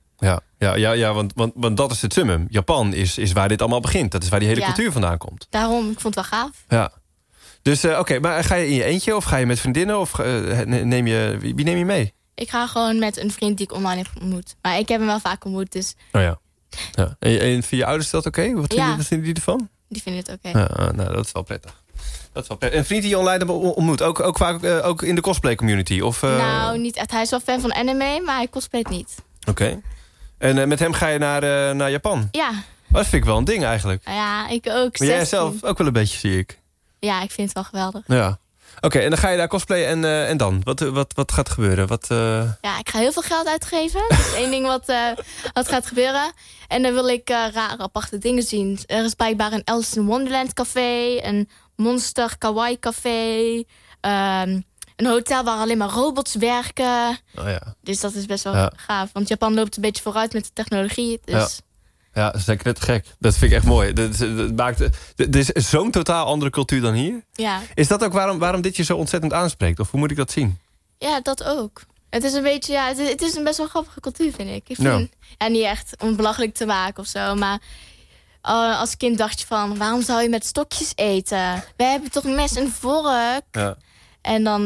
Ja, want dat is het summum. Japan is waar dit allemaal begint. Dat is waar die hele cultuur vandaan komt. Daarom, ik vond het wel gaaf. Ja. Dus oké, maar ga je in je eentje of ga je met vriendinnen? Of wie neem je mee? Ik ga gewoon met een vriend die ik online heb ontmoet. Maar ik heb hem wel vaak ontmoet, dus Oh ja. En voor je ouders is dat oké? Wat vinden die ervan? die vinden het oké. Ja, nou, dat is wel prettig. Een vriend die je online hebt ontmoet, ook vaak ook in de cosplay community? Of, Nou, niet echt. Hij is wel fan van anime, maar hij cosplayt niet. Oké. En met hem ga je naar Japan? Ja. Dat vind ik wel een ding eigenlijk. Ja, ik ook. Maar jij 16. zelf ook wel een beetje, zie ik. Ja, ik vind het wel geweldig. Ja. Oké, en dan ga je daar cosplayen en dan? Wat gaat gebeuren? Ja, ik ga heel veel geld uitgeven. Dat is één ding wat gaat gebeuren. En dan wil ik rare, aparte dingen zien. Er is blijkbaar een Alice in Wonderland café. Een Monster Kawaii café. Een hotel waar alleen maar robots werken. Oh ja. Dus dat is best wel gaaf. Want Japan loopt een beetje vooruit met de technologie. Dus Ja, dat is net gek. Dat vind ik echt mooi. Het is zo'n totaal andere cultuur dan hier. ja. Is dat ook waarom dit je zo ontzettend aanspreekt? Of hoe moet ik dat zien? Ja, dat ook. Het is een beetje, het is een best wel grappige cultuur, vind ik. Ik Ja. vind, niet echt om het belachelijk te maken of zo, maar als kind dacht je van, waarom zou je met stokjes eten? We hebben toch mes en vork? Ja. En dan,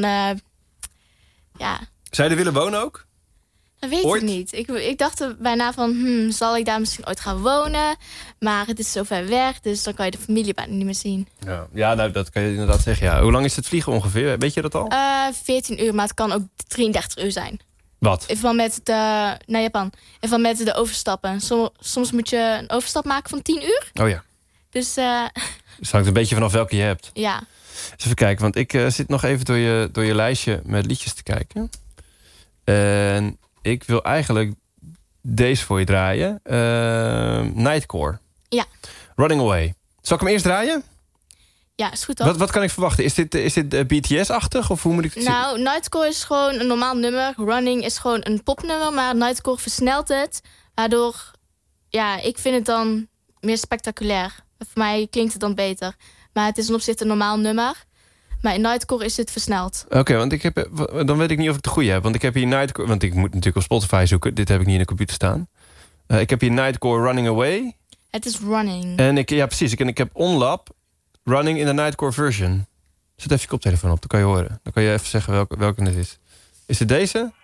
Zou je er willen wonen ook? dat weet Ooit? ik niet. Ik dacht er bijna van, zal ik daar misschien ooit gaan wonen? Maar het is zo ver weg, dus dan kan je de familie bijna niet meer zien. Ja, nou, dat kan je inderdaad zeggen. Ja. Hoe lang is het vliegen ongeveer? Weet je dat al? 14 uur, maar het kan ook 33 uur zijn. Wat? Even naar Japan. Even met de overstappen. Soms moet je een overstap maken van 10 uur. Oh ja. Dus Dus hangt een beetje vanaf welke je hebt. ja. Dus even kijken, want ik zit nog even door je lijstje met liedjes te kijken. En ik wil eigenlijk deze voor je draaien. Nightcore. Ja. Running Away. Zal ik hem eerst draaien? Ja, is goed toch? Wat kan ik verwachten? Is dit BTS-achtig? Of hoe moet ik het zien? Nou, Nightcore is gewoon een normaal nummer. Running is gewoon een popnummer. Maar Nightcore versnelt het. Waardoor, ik vind het dan meer spectaculair. Voor mij klinkt het dan beter. Maar het is in opzichte een normaal nummer. Maar in Nightcore is het versneld. Oké, want dan weet ik niet of ik de goede heb. Want ik heb hier Nightcore... Want ik moet natuurlijk op Spotify zoeken. Dit heb ik niet in de computer staan. Ik heb hier Nightcore Running Away. Het is Running. En precies. Ik heb Onlap Running in de Nightcore version. Zet even je koptelefoon op, dan kan je horen. Dan kan je even zeggen welke het is. Is het deze?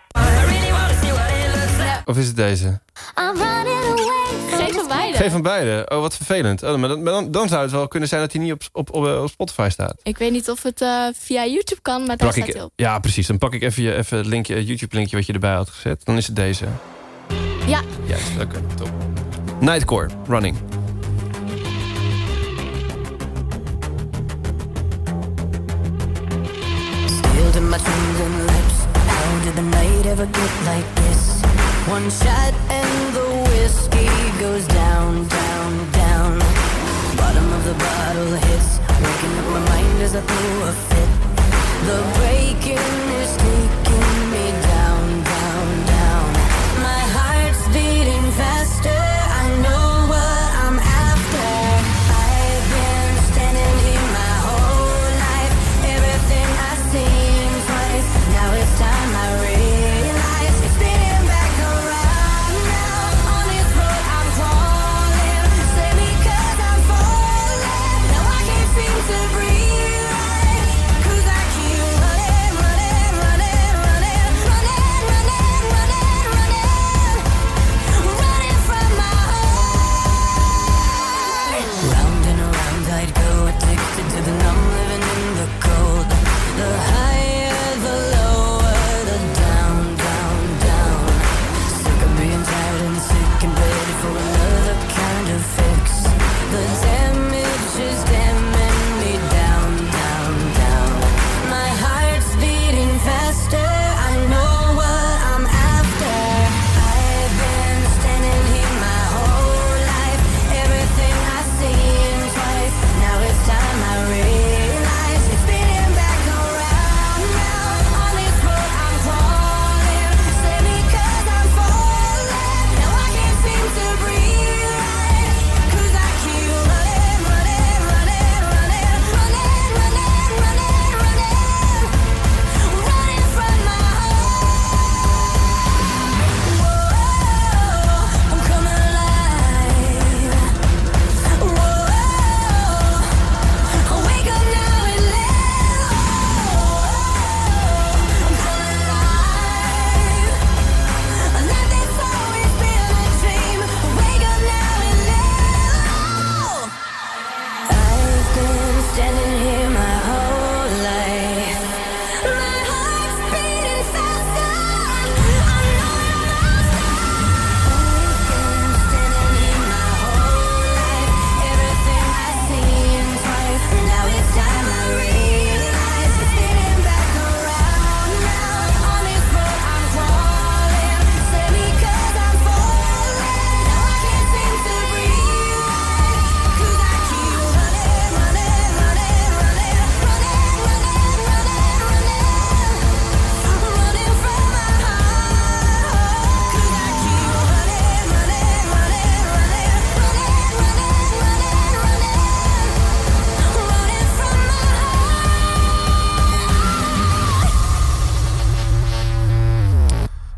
Of is het deze? Geen van beide. Geen van beide. Oh, wat vervelend. Oh, maar dan zou het wel kunnen zijn dat hij niet op Spotify staat. Ik weet niet of het via YouTube kan, maar daar staat hij op. Ja, precies. Dan pak ik even het linkje, YouTube-linkje wat je erbij had gezet. Dan is het deze. Ja. Juist, oké, top. Nightcore, Running. Sealed in my trembling lips. How did the night ever get like this? One shot and the whiskey goes down, down, down. Bottom of the bottle hits. Waking up my mind as I throw a fit. The breaking is taking me down, down, down. My heart's beating faster. I know what I'm after. I've been standing here my whole life. Everything I've seen twice. Now it's time I realize it's spinning back around now. On this road I'm crawling. Say me 'cause I'm falling. Now I can't seem to breathe right. 'Cause I keep running.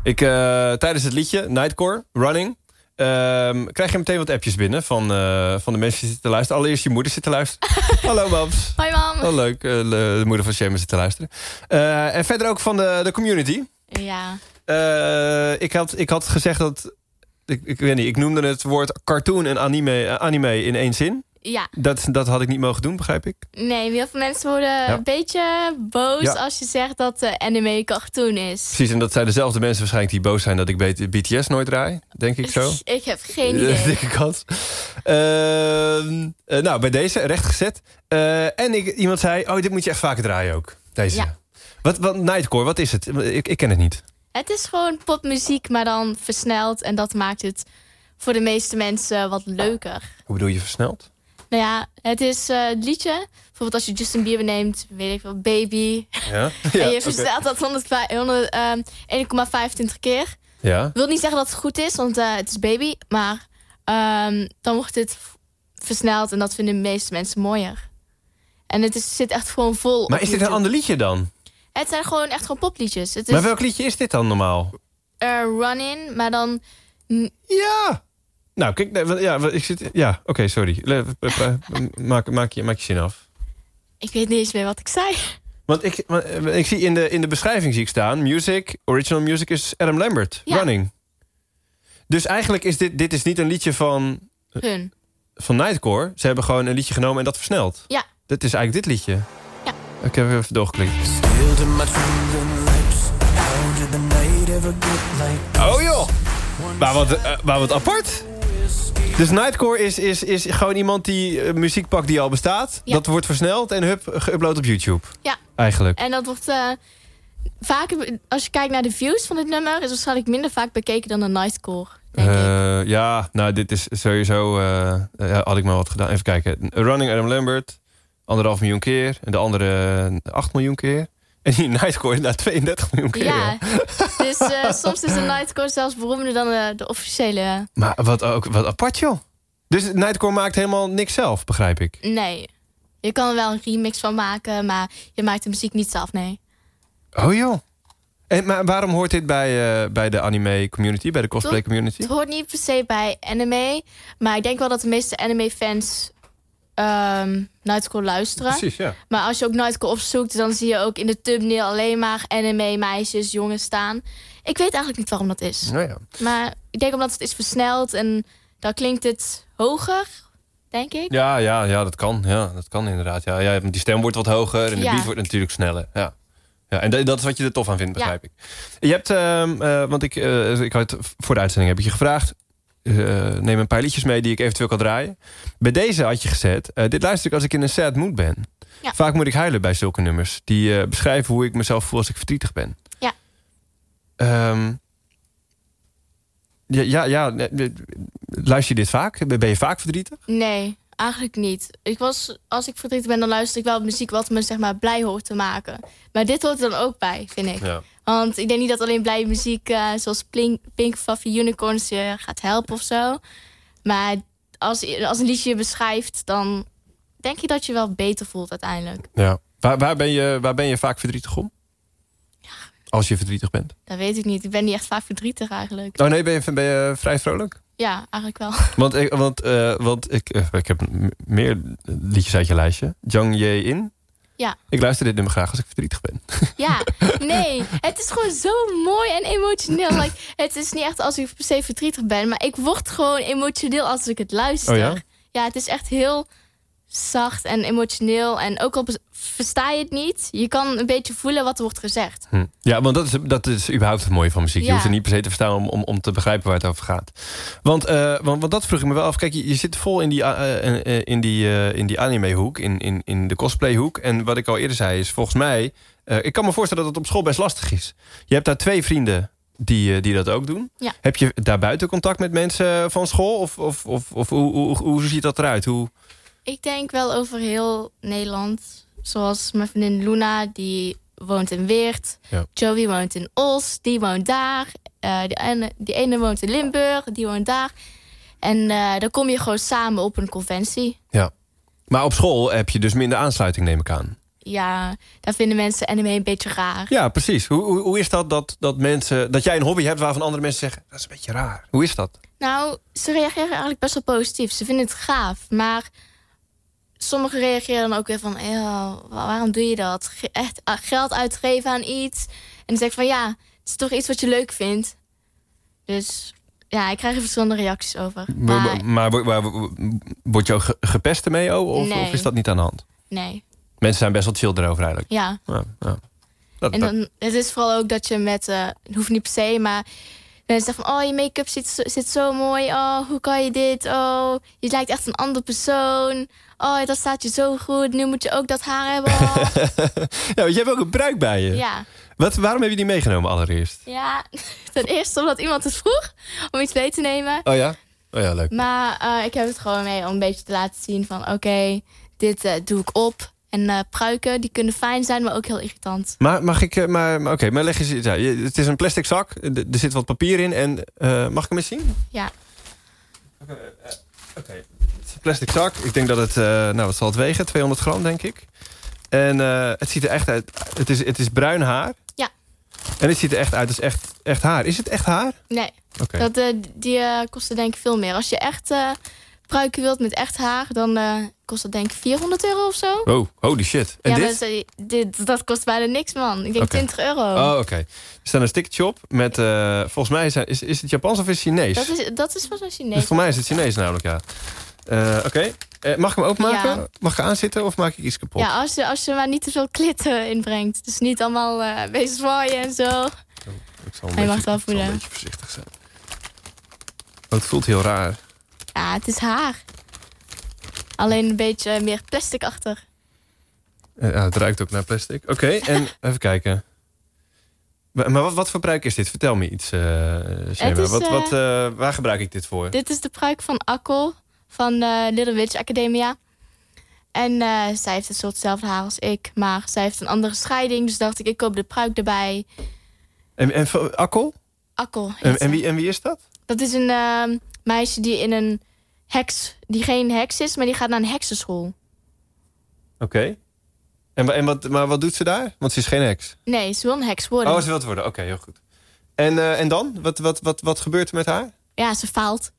Tijdens het liedje, Nightcore, Running... krijg je meteen wat appjes binnen van de mensen die zitten te luisteren. Allereerst je moeder zit te luisteren. Hallo, Babs. Hoi, mam. Oh, leuk. De moeder van Shaman zit te luisteren. En verder ook van de community. Ja. Ik had gezegd dat... Ik weet niet, ik noemde het woord cartoon en anime in één zin. Ja. Dat had ik niet mogen doen, begrijp ik? Nee, heel veel mensen worden een beetje boos als je zegt dat anime cartoon is. Precies, en dat zijn dezelfde mensen waarschijnlijk die boos zijn dat ik BTS nooit draai. Denk ik zo. Ik heb geen idee. Dat denk ik had. Nou, bij deze, rechtgezet. En iemand zei, dit moet je echt vaker draaien ook. Deze. Ja. Wat Nightcore, wat is het? Ik ken het niet. Het is gewoon popmuziek, maar dan versneld. En dat maakt het voor de meeste mensen wat leuker. Hoe bedoel je versneld? Nou ja, het is het liedje. Bijvoorbeeld als je Justin Bieber neemt, weet ik wel, Baby. Ja? En je versnelt dat 1,25 keer. Ja. Wil niet zeggen dat het goed is, want het is Baby. Maar dan wordt het versneld en dat vinden de meeste mensen mooier. En het zit echt gewoon vol op Maar is dit een ander liedje dan? Het zijn gewoon echt gewoon popliedjes. Het is Maar welk liedje is dit dan normaal? Run-In, maar dan... Ja! Nou, kijk, ik zit... Ja, oké, sorry. Maak je zin af. Ik weet niet eens meer wat ik zei. Want ik zie in de beschrijving zie ik staan... original music is Adam Lambert, Running. Dus eigenlijk is dit is niet een liedje van Nightcore. Ze hebben gewoon een liedje genomen en dat versneld. Ja. Dat is eigenlijk dit liedje. Ja. Ik heb even doorgeklikt. Oh joh! Maar wat apart. Dus Nightcore is gewoon iemand die muziek pakt die al bestaat. Ja. Dat wordt versneld en geüpload op YouTube. Ja. Eigenlijk. En dat wordt vaker, als je kijkt naar de views van dit nummer... is waarschijnlijk minder vaak bekeken dan de Nightcore, denk ik. Ja, nou dit is sowieso... had ik maar wat gedaan. Even kijken. Running Adam Lambert, 1,5 miljoen keer. En de andere 8 miljoen keer. En die Nightcore naar 32 miljoen keer. Ja, dus soms is de Nightcore zelfs beroemder dan de officiële. Maar wat apart, joh. Dus Nightcore maakt helemaal niks zelf, begrijp ik? Nee. Je kan er wel een remix van maken, maar je maakt de muziek niet zelf, nee. Oh joh. Maar waarom hoort dit bij de anime community, bij de cosplay community? Het hoort niet per se bij anime, maar ik denk wel dat de meeste anime fans Nightcore luisteren. Precies, ja. Maar als je ook Nightcore opzoekt, dan zie je ook in de thumbnail alleen maar anime meisjes, jongens staan. Ik weet eigenlijk niet waarom dat is. Nou ja. Maar ik denk omdat het is versneld en dan klinkt het hoger, denk ik. Ja, dat kan. Ja, dat kan inderdaad. Ja, die stem wordt wat hoger en de beat wordt natuurlijk sneller. Ja. Ja, en dat is wat je er tof aan vindt, begrijp ik. Je hebt, want ik had voor de uitzending heb ik je gevraagd. Neem een paar liedjes mee die ik eventueel kan draaien. Bij deze had je gezet, dit luister ik als ik in een sad mood ben. Ja. Vaak moet ik huilen bij zulke nummers. Die beschrijven hoe ik mezelf voel als ik verdrietig ben. Ja. Luister je dit vaak? Ben je vaak verdrietig? Nee, eigenlijk niet. Als ik verdrietig ben, dan luister ik wel muziek wat me zeg maar blij hoort te maken. Maar dit hoort er dan ook bij, vind ik. Ja. Want ik denk niet dat alleen blije muziek zoals Pink Fluffy Unicorns je gaat helpen of zo. Maar als een liedje je beschrijft, dan denk ik dat je wel beter voelt uiteindelijk. Ja. Waar ben je vaak verdrietig om? Ja. Als je verdrietig bent? Dat weet ik niet. Ik ben niet echt vaak verdrietig eigenlijk. Oh nee, ben je vrij vrolijk? Ja, eigenlijk wel. Want ik heb meer liedjes uit je lijstje. Jang Ye-in. Ja. Ik luister dit nummer graag als ik verdrietig ben. Ja, nee. Het is gewoon zo mooi en emotioneel. Het is niet echt als ik per se verdrietig ben, maar ik word gewoon emotioneel als ik het luister. Oh ja? Ja, het is echt heel zacht en emotioneel. En ook al versta je het niet, je kan een beetje voelen wat er wordt gezegd. Ja, want dat is überhaupt het mooie van muziek. Je hoeft er niet per se te verstaan om te begrijpen waar het over gaat. Want dat vroeg ik me wel af. Kijk, je zit vol in die anime-hoek, in de cosplay-hoek. En wat ik al eerder zei is, volgens mij... ik kan me voorstellen dat het op school best lastig is. Je hebt daar 2 vrienden die dat ook doen. Ja. Heb je daarbuiten contact met mensen van school? Of hoe ziet dat eruit? Ik denk wel over heel Nederland. Zoals mijn vriendin Luna, die woont in Weert. Ja. Joey woont in Os, die woont daar. Die ene woont in Limburg, die woont daar. En dan kom je gewoon samen op een conventie. Ja. Maar op school heb je dus minder aansluiting, neem ik aan. ja, daar vinden mensen anime een beetje raar. Ja, precies. Hoe is dat mensen... dat jij een hobby hebt waarvan andere mensen zeggen... dat is een beetje raar. Hoe is dat? Nou, ze reageren eigenlijk best wel positief. Ze vinden het gaaf, maar sommigen reageren dan ook weer van... waarom doe je dat? Echt geld uitgeven aan iets. En dan zeg ik van ja, het is toch iets wat je leuk vindt. Dus ja, ik krijg er verschillende reacties over. Maar word je ook gepest ermee? Of is dat niet aan de hand? Nee. Mensen zijn best wel chill erover eigenlijk. Ja. En dan, het is vooral ook dat je met... het hoeft niet per se, maar... mensen zeggen van, je make-up zit zo mooi. Oh, hoe kan je dit? Oh, je lijkt echt een andere persoon. Oh, dat staat je zo goed. Nu moet je ook dat haar hebben. Ja, want je hebt ook een pruik bij je. Ja. Waarom heb je die meegenomen allereerst? Ja, ten eerste omdat iemand het vroeg om iets mee te nemen. Oh ja? Oh ja, leuk. Maar ik heb het gewoon mee om een beetje te laten zien van... oké, dit doe ik op. En pruiken, die kunnen fijn zijn, maar ook heel irritant. Maar mag ik... maar leg eens... Ja, het is een plastic zak. Er zit wat papier in. En mag ik hem eens zien? Ja. Oké. Het is een plastic zak. Ik denk dat het... wat zal het wegen? 200 gram, denk ik. En het ziet er echt uit... Het is bruin haar. Ja. En het ziet er echt uit als echt haar. Is het echt haar? Nee. Oké. Die kosten denk ik veel meer. Als je echt pruiken wilt met echt haar... dan kost dat denk ik €400 of zo. Oh, holy shit. En dit? Dat kost bijna niks, man. Ik denk €20. Oh, oké. Er staat een stickertje op met... volgens mij is het Japans of is het Chinees? Dat is volgens mij Chinees. Dus voor mij is het Chinees namelijk, ja. Oké. Mag ik hem openmaken? Ja. Mag ik aanzitten of maak ik iets kapot? Ja, als je maar niet te veel klitten inbrengt. Dus niet allemaal bezig zwaaien en zo. Ik zal Hij mag het wel voelen. een beetje voorzichtig zijn. Oh, het voelt heel raar. Ja, het is haar. Alleen een beetje meer plastic achter. Ja, het ruikt ook naar plastic. Oké, en even kijken. Maar wat voor pruik is dit? Vertel me iets, Shema. Waar gebruik ik dit voor? Dit is de pruik van Akko van Little Witch Academia. En zij heeft een soort hetzelfde haar als ik. Maar zij heeft een andere scheiding. Dus dacht ik koop de pruik erbij. En Akko? Akko. En wie is dat? Dat is een meisje die in een die geen heks is, maar die gaat naar een heksenschool. Oké. Maar wat doet ze daar? Want ze is geen heks. Nee, ze wil een heks worden. Oh, ze wil het worden. Oké, heel goed. En dan? Wat gebeurt er met haar? Ja, ze faalt.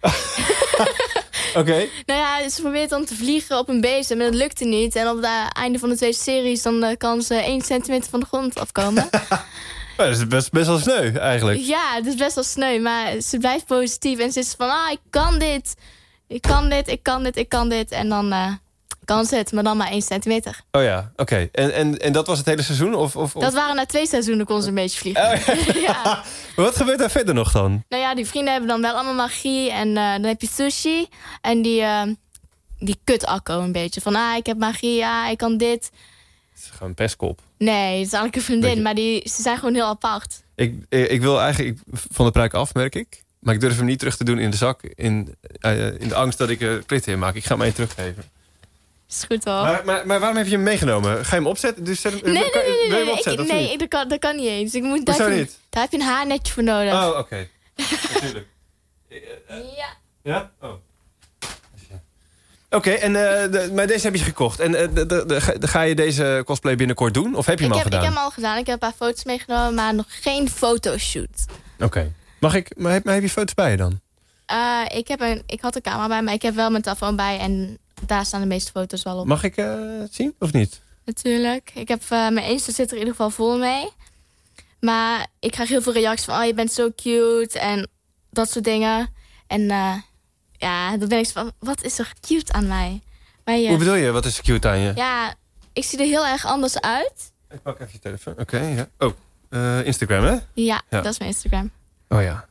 Oké. Nou ja, ze probeert dan te vliegen op een bezem en dat lukte niet. En op het einde van de 2 series dan kan ze 1 centimeter van de grond afkomen. Dat is best wel sneu, eigenlijk. Ja, het is best wel sneu, maar ze blijft positief. En ze is van, ik kan dit. Ik kan dit. En dan kan ze het, maar dan maar 1 centimeter. Oh ja, oké. En dat was het hele seizoen? Of? Dat waren na 2 seizoenen kon ze een beetje vliegen. Oh, ja. Ja. Maar wat gebeurt daar verder nog dan? Nou ja, die vrienden hebben dan wel allemaal magie. En dan heb je Sushi. En die kut Akko een beetje. Van, ik heb magie, ik kan dit. Het is gewoon een pestkop. Nee, het is eigenlijk een vriendin, maar ze zijn gewoon heel apart. Ik wil eigenlijk van de pruik af, merk ik. Maar ik durf hem niet terug te doen in de zak. In de angst dat ik er klitten in maak. Ik ga hem 1 teruggeven. Is goed hoor. Maar waarom heb je hem meegenomen? Ga je hem opzetten? Dus wil je hem opzetten, of niet? Dat kan niet eens. Hoezo niet? Daar heb je een haarnetje voor nodig. Oh, oké. Natuurlijk. Ja. Ja? Oh. Oké, maar deze heb je gekocht. En ga je deze cosplay binnenkort doen? Of heb je hem al gedaan? Ik heb hem al gedaan. Ik heb een paar foto's meegenomen, maar nog geen fotoshoot. Oké. Maar heb je foto's bij je dan? Ik had een camera bij, maar ik heb wel mijn telefoon bij. En daar staan de meeste foto's wel op. Mag ik het zien of niet? Natuurlijk. Ik heb mijn Insta zit er in ieder geval vol mee. Maar ik krijg heel veel reacties van... je bent zo cute en dat soort dingen. En dan ben ik van... wat is er cute aan mij? Hoe bedoel je? Wat is er cute aan je? Ja, ik zie er heel erg anders uit. Ik pak even je telefoon. Oké, ja. Oh, Instagram, hè? Ja, dat is mijn Instagram. Oh ja.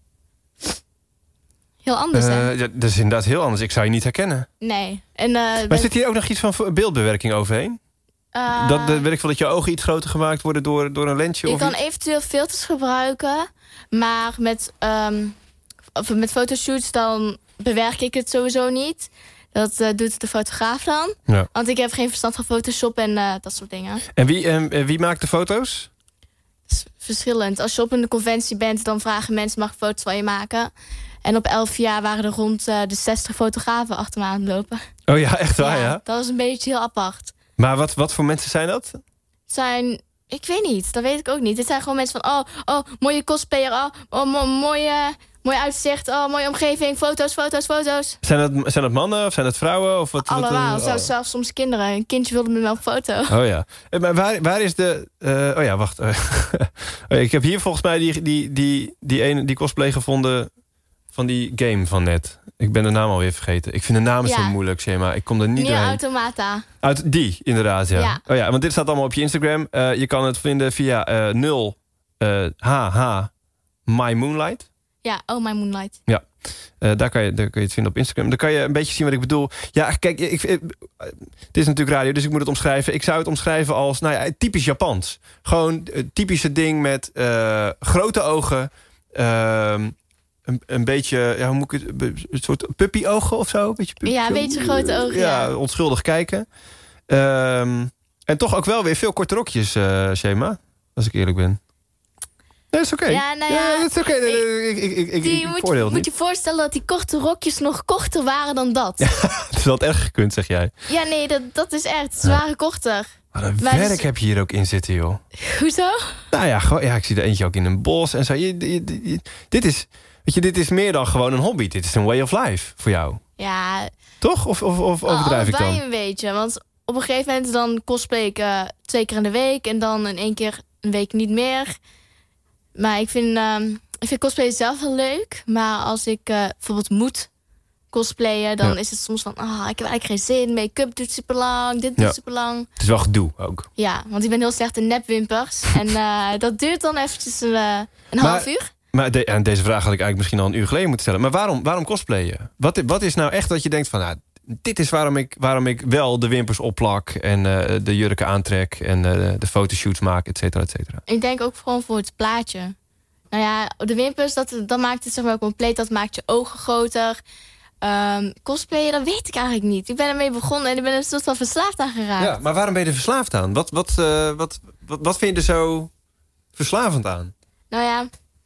Heel anders, hè? Ja, dat is inderdaad heel anders. Ik zou je niet herkennen. Nee. Maar zit hier ook nog iets van beeldbewerking overheen? Dat weet ik wel dat je ogen iets groter gemaakt worden door een lensje? Je of kan iets? eventueel filters gebruiken. Maar met fotoshoots dan bewerk ik het sowieso niet. Dat doet de fotograaf dan. Ja. Want ik heb geen verstand van Photoshop en dat soort dingen. En wie maakt de foto's? Het is verschillend. Als je op een conventie bent, dan vragen mensen... mag ik foto's van je maken? En op 11 jaar waren er rond de 60 fotografen achter me aan het lopen. Oh ja, echt waar, ja? Dat was een beetje heel apart. Maar wat voor mensen zijn dat? Ik weet niet, dat weet ik ook niet. Het zijn gewoon mensen van, mooie cosplayer, mooi uitzicht, mooie omgeving, foto's. Zijn dat mannen of zijn dat vrouwen? Of Allemaal, zelfs soms kinderen. Een kindje wilde me wel een foto. Oh ja. Maar waar is de... wacht. Ik heb hier volgens mij die cosplay gevonden van die game van net. Ik ben de naam alweer vergeten. Ik vind de namen zo moeilijk, Shema. Ik kom er niet doorheen. Nier Automata. Uit die, inderdaad, ja. Ja. Oh ja, want dit staat allemaal op je Instagram. Je kan het vinden via 0HH My Moonlight. Ja, My Moonlight. Ja, daar kan je het vinden op Instagram. Dan kan je een beetje zien wat ik bedoel. Ja, kijk, het is natuurlijk radio, dus ik moet het omschrijven. Ik zou het omschrijven als, typisch Japans. Gewoon typische ding met grote ogen... Een beetje, hoe moet ik het, een soort puppy-ogen of zo? Een beetje grote ogen, ja. Onschuldig kijken. En toch ook wel weer veel korte rokjes, Shema. Als ik eerlijk ben. Nee, dat is oké. Ja, dat is oké. Ik moet je voorstellen dat die korte rokjes nog korter waren dan dat. Ja, dat had erg gekund, zeg jij. Ja, nee, dat is echt. Ze waren korter. Wat een werk heb je hier ook in zitten, joh. Hoezo? Nou ja, ik zie er eentje ook in een bos en zo. Dit is... Weet je, dit is meer dan gewoon een hobby. Dit is een way of life voor jou. Ja. Toch? Of overdrijf ik dan? Allebei een beetje. Want op een gegeven moment dan cosplay ik 2 keer in de week. En dan in 1 keer een week niet meer. Maar ik vind cosplay zelf wel leuk. Maar als ik bijvoorbeeld moet cosplayen... dan is het soms van... ik heb eigenlijk geen zin. Make-up duurt super lang. Dit duurt super lang. Het is wel gedoe ook. Ja, want ik ben heel slecht in nepwimpers. En dat duurt dan eventjes een half uur. Maar deze vraag had ik eigenlijk misschien al een uur geleden moeten stellen. Maar waarom cosplayen? Wat is nou echt dat je denkt van... dit is waarom ik wel de wimpers opplak... en de jurken aantrek en de fotoshoots maak, et cetera, et cetera. Ik denk ook gewoon voor het plaatje. Nou ja, de wimpers, dat maakt het zeg maar compleet. Dat maakt je ogen groter. Cosplayen, dat weet ik eigenlijk niet. Ik ben ermee begonnen en ik ben er een soort van verslaafd aan geraakt. Ja, maar waarom ben je er verslaafd aan? Wat vind je er zo verslavend aan? Nou ja...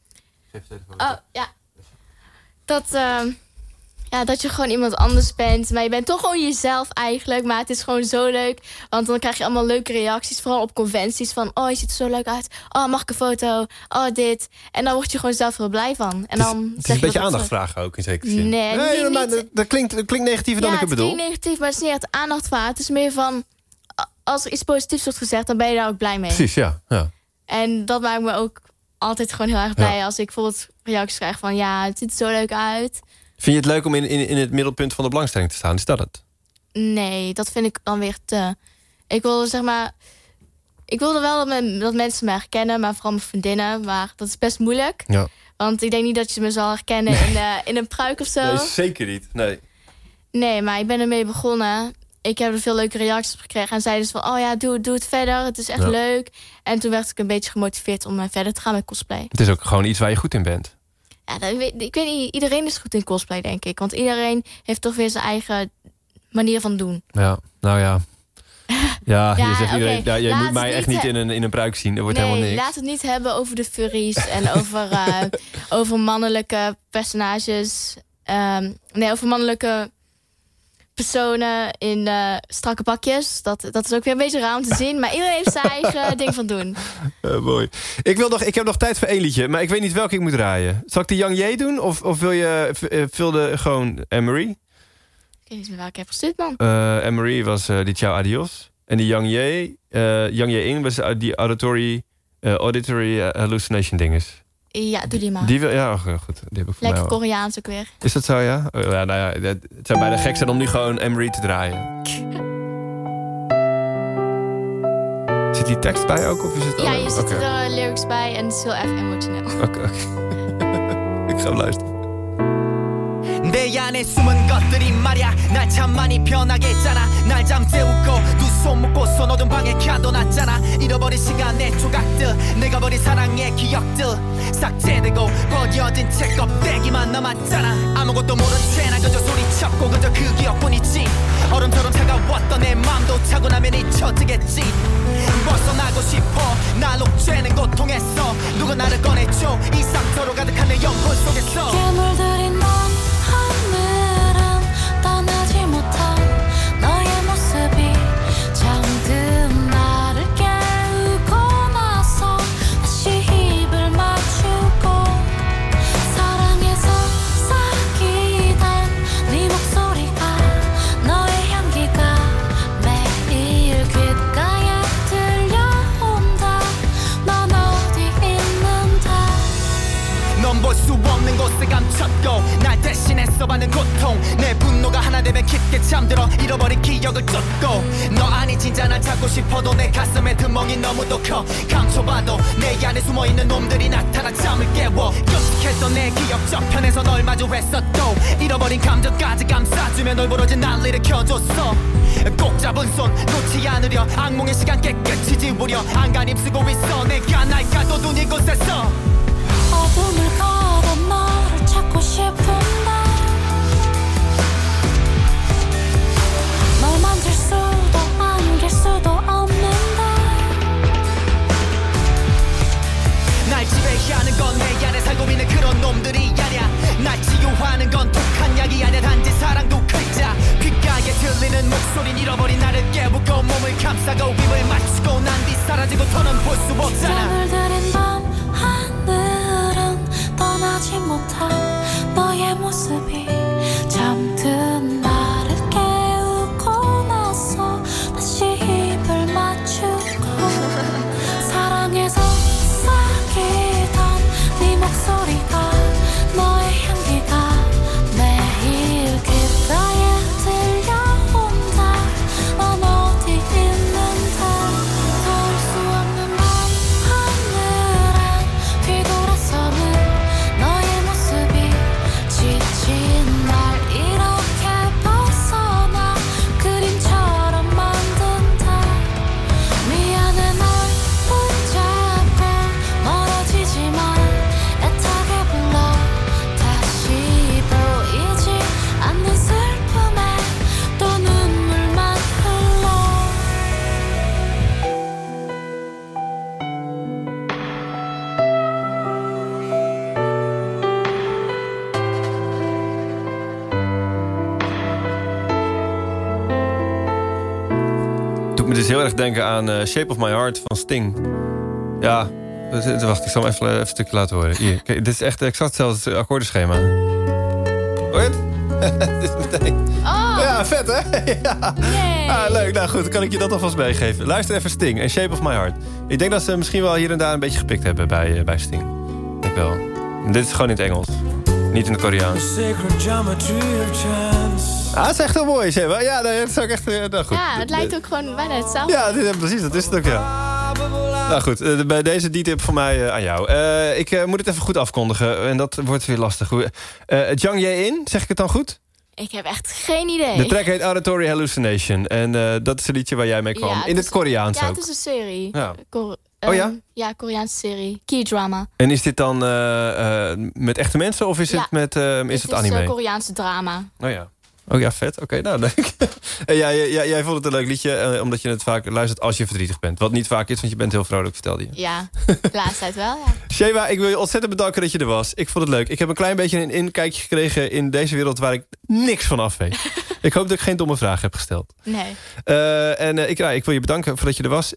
Dat je gewoon iemand anders bent. Maar je bent toch gewoon jezelf eigenlijk. Maar het is gewoon zo leuk. Want dan krijg je allemaal leuke reacties. Vooral op conventies van... je ziet er zo leuk uit. Mag ik een foto? Dit. En dan word je gewoon zelf heel blij van. En dan het is een beetje aandacht vragen ook in zekere zin. Nee, maar dat klinkt negatiever dan ik het bedoel. Ja, het klinkt negatief, maar het is niet echt aandacht vragen. Het is meer van... Als er iets positiefs wordt gezegd, dan ben je daar ook blij mee. Precies, ja. En dat maakt me ook... altijd gewoon heel erg blij als ik bijvoorbeeld reacties krijg van... het ziet er zo leuk uit. Vind je het leuk om in het middelpunt van de belangstelling te staan? Is dat het? Nee, dat vind ik dan weer te... Ik wilde wel dat mensen me herkennen, maar vooral mijn vriendinnen. Maar dat is best moeilijk. Ja. Want ik denk niet dat je me zal herkennen in een pruik of zo. Nee, zeker niet. Nee, maar ik ben ermee begonnen... Ik heb er veel leuke reacties op gekregen. En zeiden dus van, doe het verder. Het is echt leuk. En toen werd ik een beetje gemotiveerd om verder te gaan met cosplay. Het is ook gewoon iets waar je goed in bent. Ja, ik weet niet, iedereen is goed in cosplay, denk ik. Want iedereen heeft toch weer zijn eigen manier van doen. Ja, nou ja. Ja, je zegt iedereen, je moet mij echt niet in een pruik zien. Er wordt helemaal niks. Laat het niet hebben over de furries. En over mannelijke personages. Over mannelijke... personen in strakke pakjes. Dat is ook weer een beetje raar om te zien. Maar iedereen heeft zijn eigen ding van doen. Mooi. Ik heb nog tijd voor 1 liedje. Maar ik weet niet welke ik moet draaien. Zal ik de Yang Ye doen? Of wil je gewoon Anne-Marie? Ik weet niet meer welke ik heb gestuurd, man. Anne-Marie was die Ciao Adios. En die Yang Ye In was die auditory hallucination dinges. Ja, doe die maar. Die wil, ja, goed. Die heb ik voor lekker mij Koreaans ook weer. Is dat zo, ja? Het zou bijna gek zijn om nu gewoon Anne-Marie te draaien. Zit die tekst bij ook? Of is het je zit er lyrics bij en het is heel erg emotioneel. Oké. Ik ga luisteren. 내 안에 숨은 것들이 말야 날 참 많이 변하게 했잖아 날 잠재우고 두 손 묶고서 어두운 방에 가둬놨잖아 잃어버린 시간의 조각들 내가 버린 사랑의 기억들 삭제되고 버려진 책 껍데기만 남았잖아 아무것도 모른 채 난 그저 소리쳤고 그저 그 기억뿐이지 얼음처럼 차가웠던 내 맘도 차고 나면 잊혀지겠지 벗어나고 싶어 날 옥죄는 고통에서 누가 나를 꺼내줘 이 상처로 가득한 내 영혼 속에서 괴물들이 떠나지 못한 너의 모습이 잠들 감췄고 날 대신해서 받는 고통 내 분노가 하나 되면 깊게 잠들어 잃어버린 기억을 쫓고 너 아니 진짜 날 찾고 싶어도 내 가슴에 드멍이 너무도 커 감춰봐도 내 안에 숨어있는 놈들이 나타나 잠을 깨워 끔찍했던 내 기억 저편에서 널 마주했었고 잃어버린 감정까지 감싸주며 널 부러진 날 일으켜줬어 꼭 잡은 손 놓지 않으려 악몽의 시간 깨끗이 지우려 안간 힘쓰고 있어 내가 날 가둬둔 이곳에서 어둠을 걸어 너를 찾고 싶은 날 널 만질 수도 안길 수도 없는 날 지배하는 건 내 안에 살고 있는 그런 놈들이 아냐 날 치유하는 건 독한 약이 아냐 단지 사랑도 글자 귓가에 들리는 목소린 잃어버린 나를 깨우고 몸을 감싸고 입을 맞추고 난 뒤 사라지고 더는 볼 수 없잖아 을 들인 밤 하늘은 떠나지 못한 너의 모습이 잠든 나를 깨우고 나서 다시 입을 맞추고 사랑해서 사귀던 네 목소리가 너의 향기가 매일 귓가에 들려온다 넌 어디 있는데 닿을 수 없는 밤 하늘엔 뒤돌아서는 너의 모습이 지친 날 이렇게 벗어나 그림처럼 만든다 미안해 널 붙잡고 멀어지지만 애타게 불러 다시 보이지 않는 슬픔에 또 눈물만 흘러 Doet me dus heel erg denken aan Shape of My Heart van Sting. Ja, wacht, ik zal hem even een stukje laten horen. Hier, kijk, dit is echt exact hetzelfde akkoordenschema. Hoor je het? Dit is meteen... Oh, Ja, vet hè? Ja. yay. Ah, leuk, nou goed, dan kan ik je dat alvast meegeven. Luister even Sting en Shape of My Heart. Ik denk dat ze misschien wel hier en daar een beetje gepikt hebben bij Sting. Ik denk wel. Dit is gewoon in het Engels. Niet in het Koreaans. Ah, dat is echt heel mooi, Sheba. Ja, dat is ook echt... nou goed. Ja, het lijkt ook gewoon bijna hetzelfde. Ja, precies, dat is het ook, ja. Nou goed, bij deze die tip van mij aan jou. Ik moet het even goed afkondigen en dat wordt weer lastig. Jang Ye-in, zeg ik het dan goed? Ik heb echt geen idee. De track heet Auditory Hallucination. En dat is een liedje waar jij mee kwam. Ja, in het Koreaans Ja, ook. het is een serie. Ja. Oh ja? Ja, Koreaanse serie. K-drama. En is dit dan met echte mensen of is het met is het anime? Het is Koreaanse drama. Oh ja. Oh ja, vet. Oké, nou leuk. En jij vond het een leuk liedje, omdat je het vaak luistert als je verdrietig bent. Wat niet vaak is, want je bent heel vrolijk, vertelde je. Ja, de laatste tijd wel, ja. Sheba, ik wil je ontzettend bedanken dat je er was. Ik vond het leuk. Ik heb een klein beetje een inkijkje gekregen in deze wereld waar ik niks van af weet. Ik hoop dat ik geen domme vragen heb gesteld. Nee. Ik wil je bedanken voor dat je er was.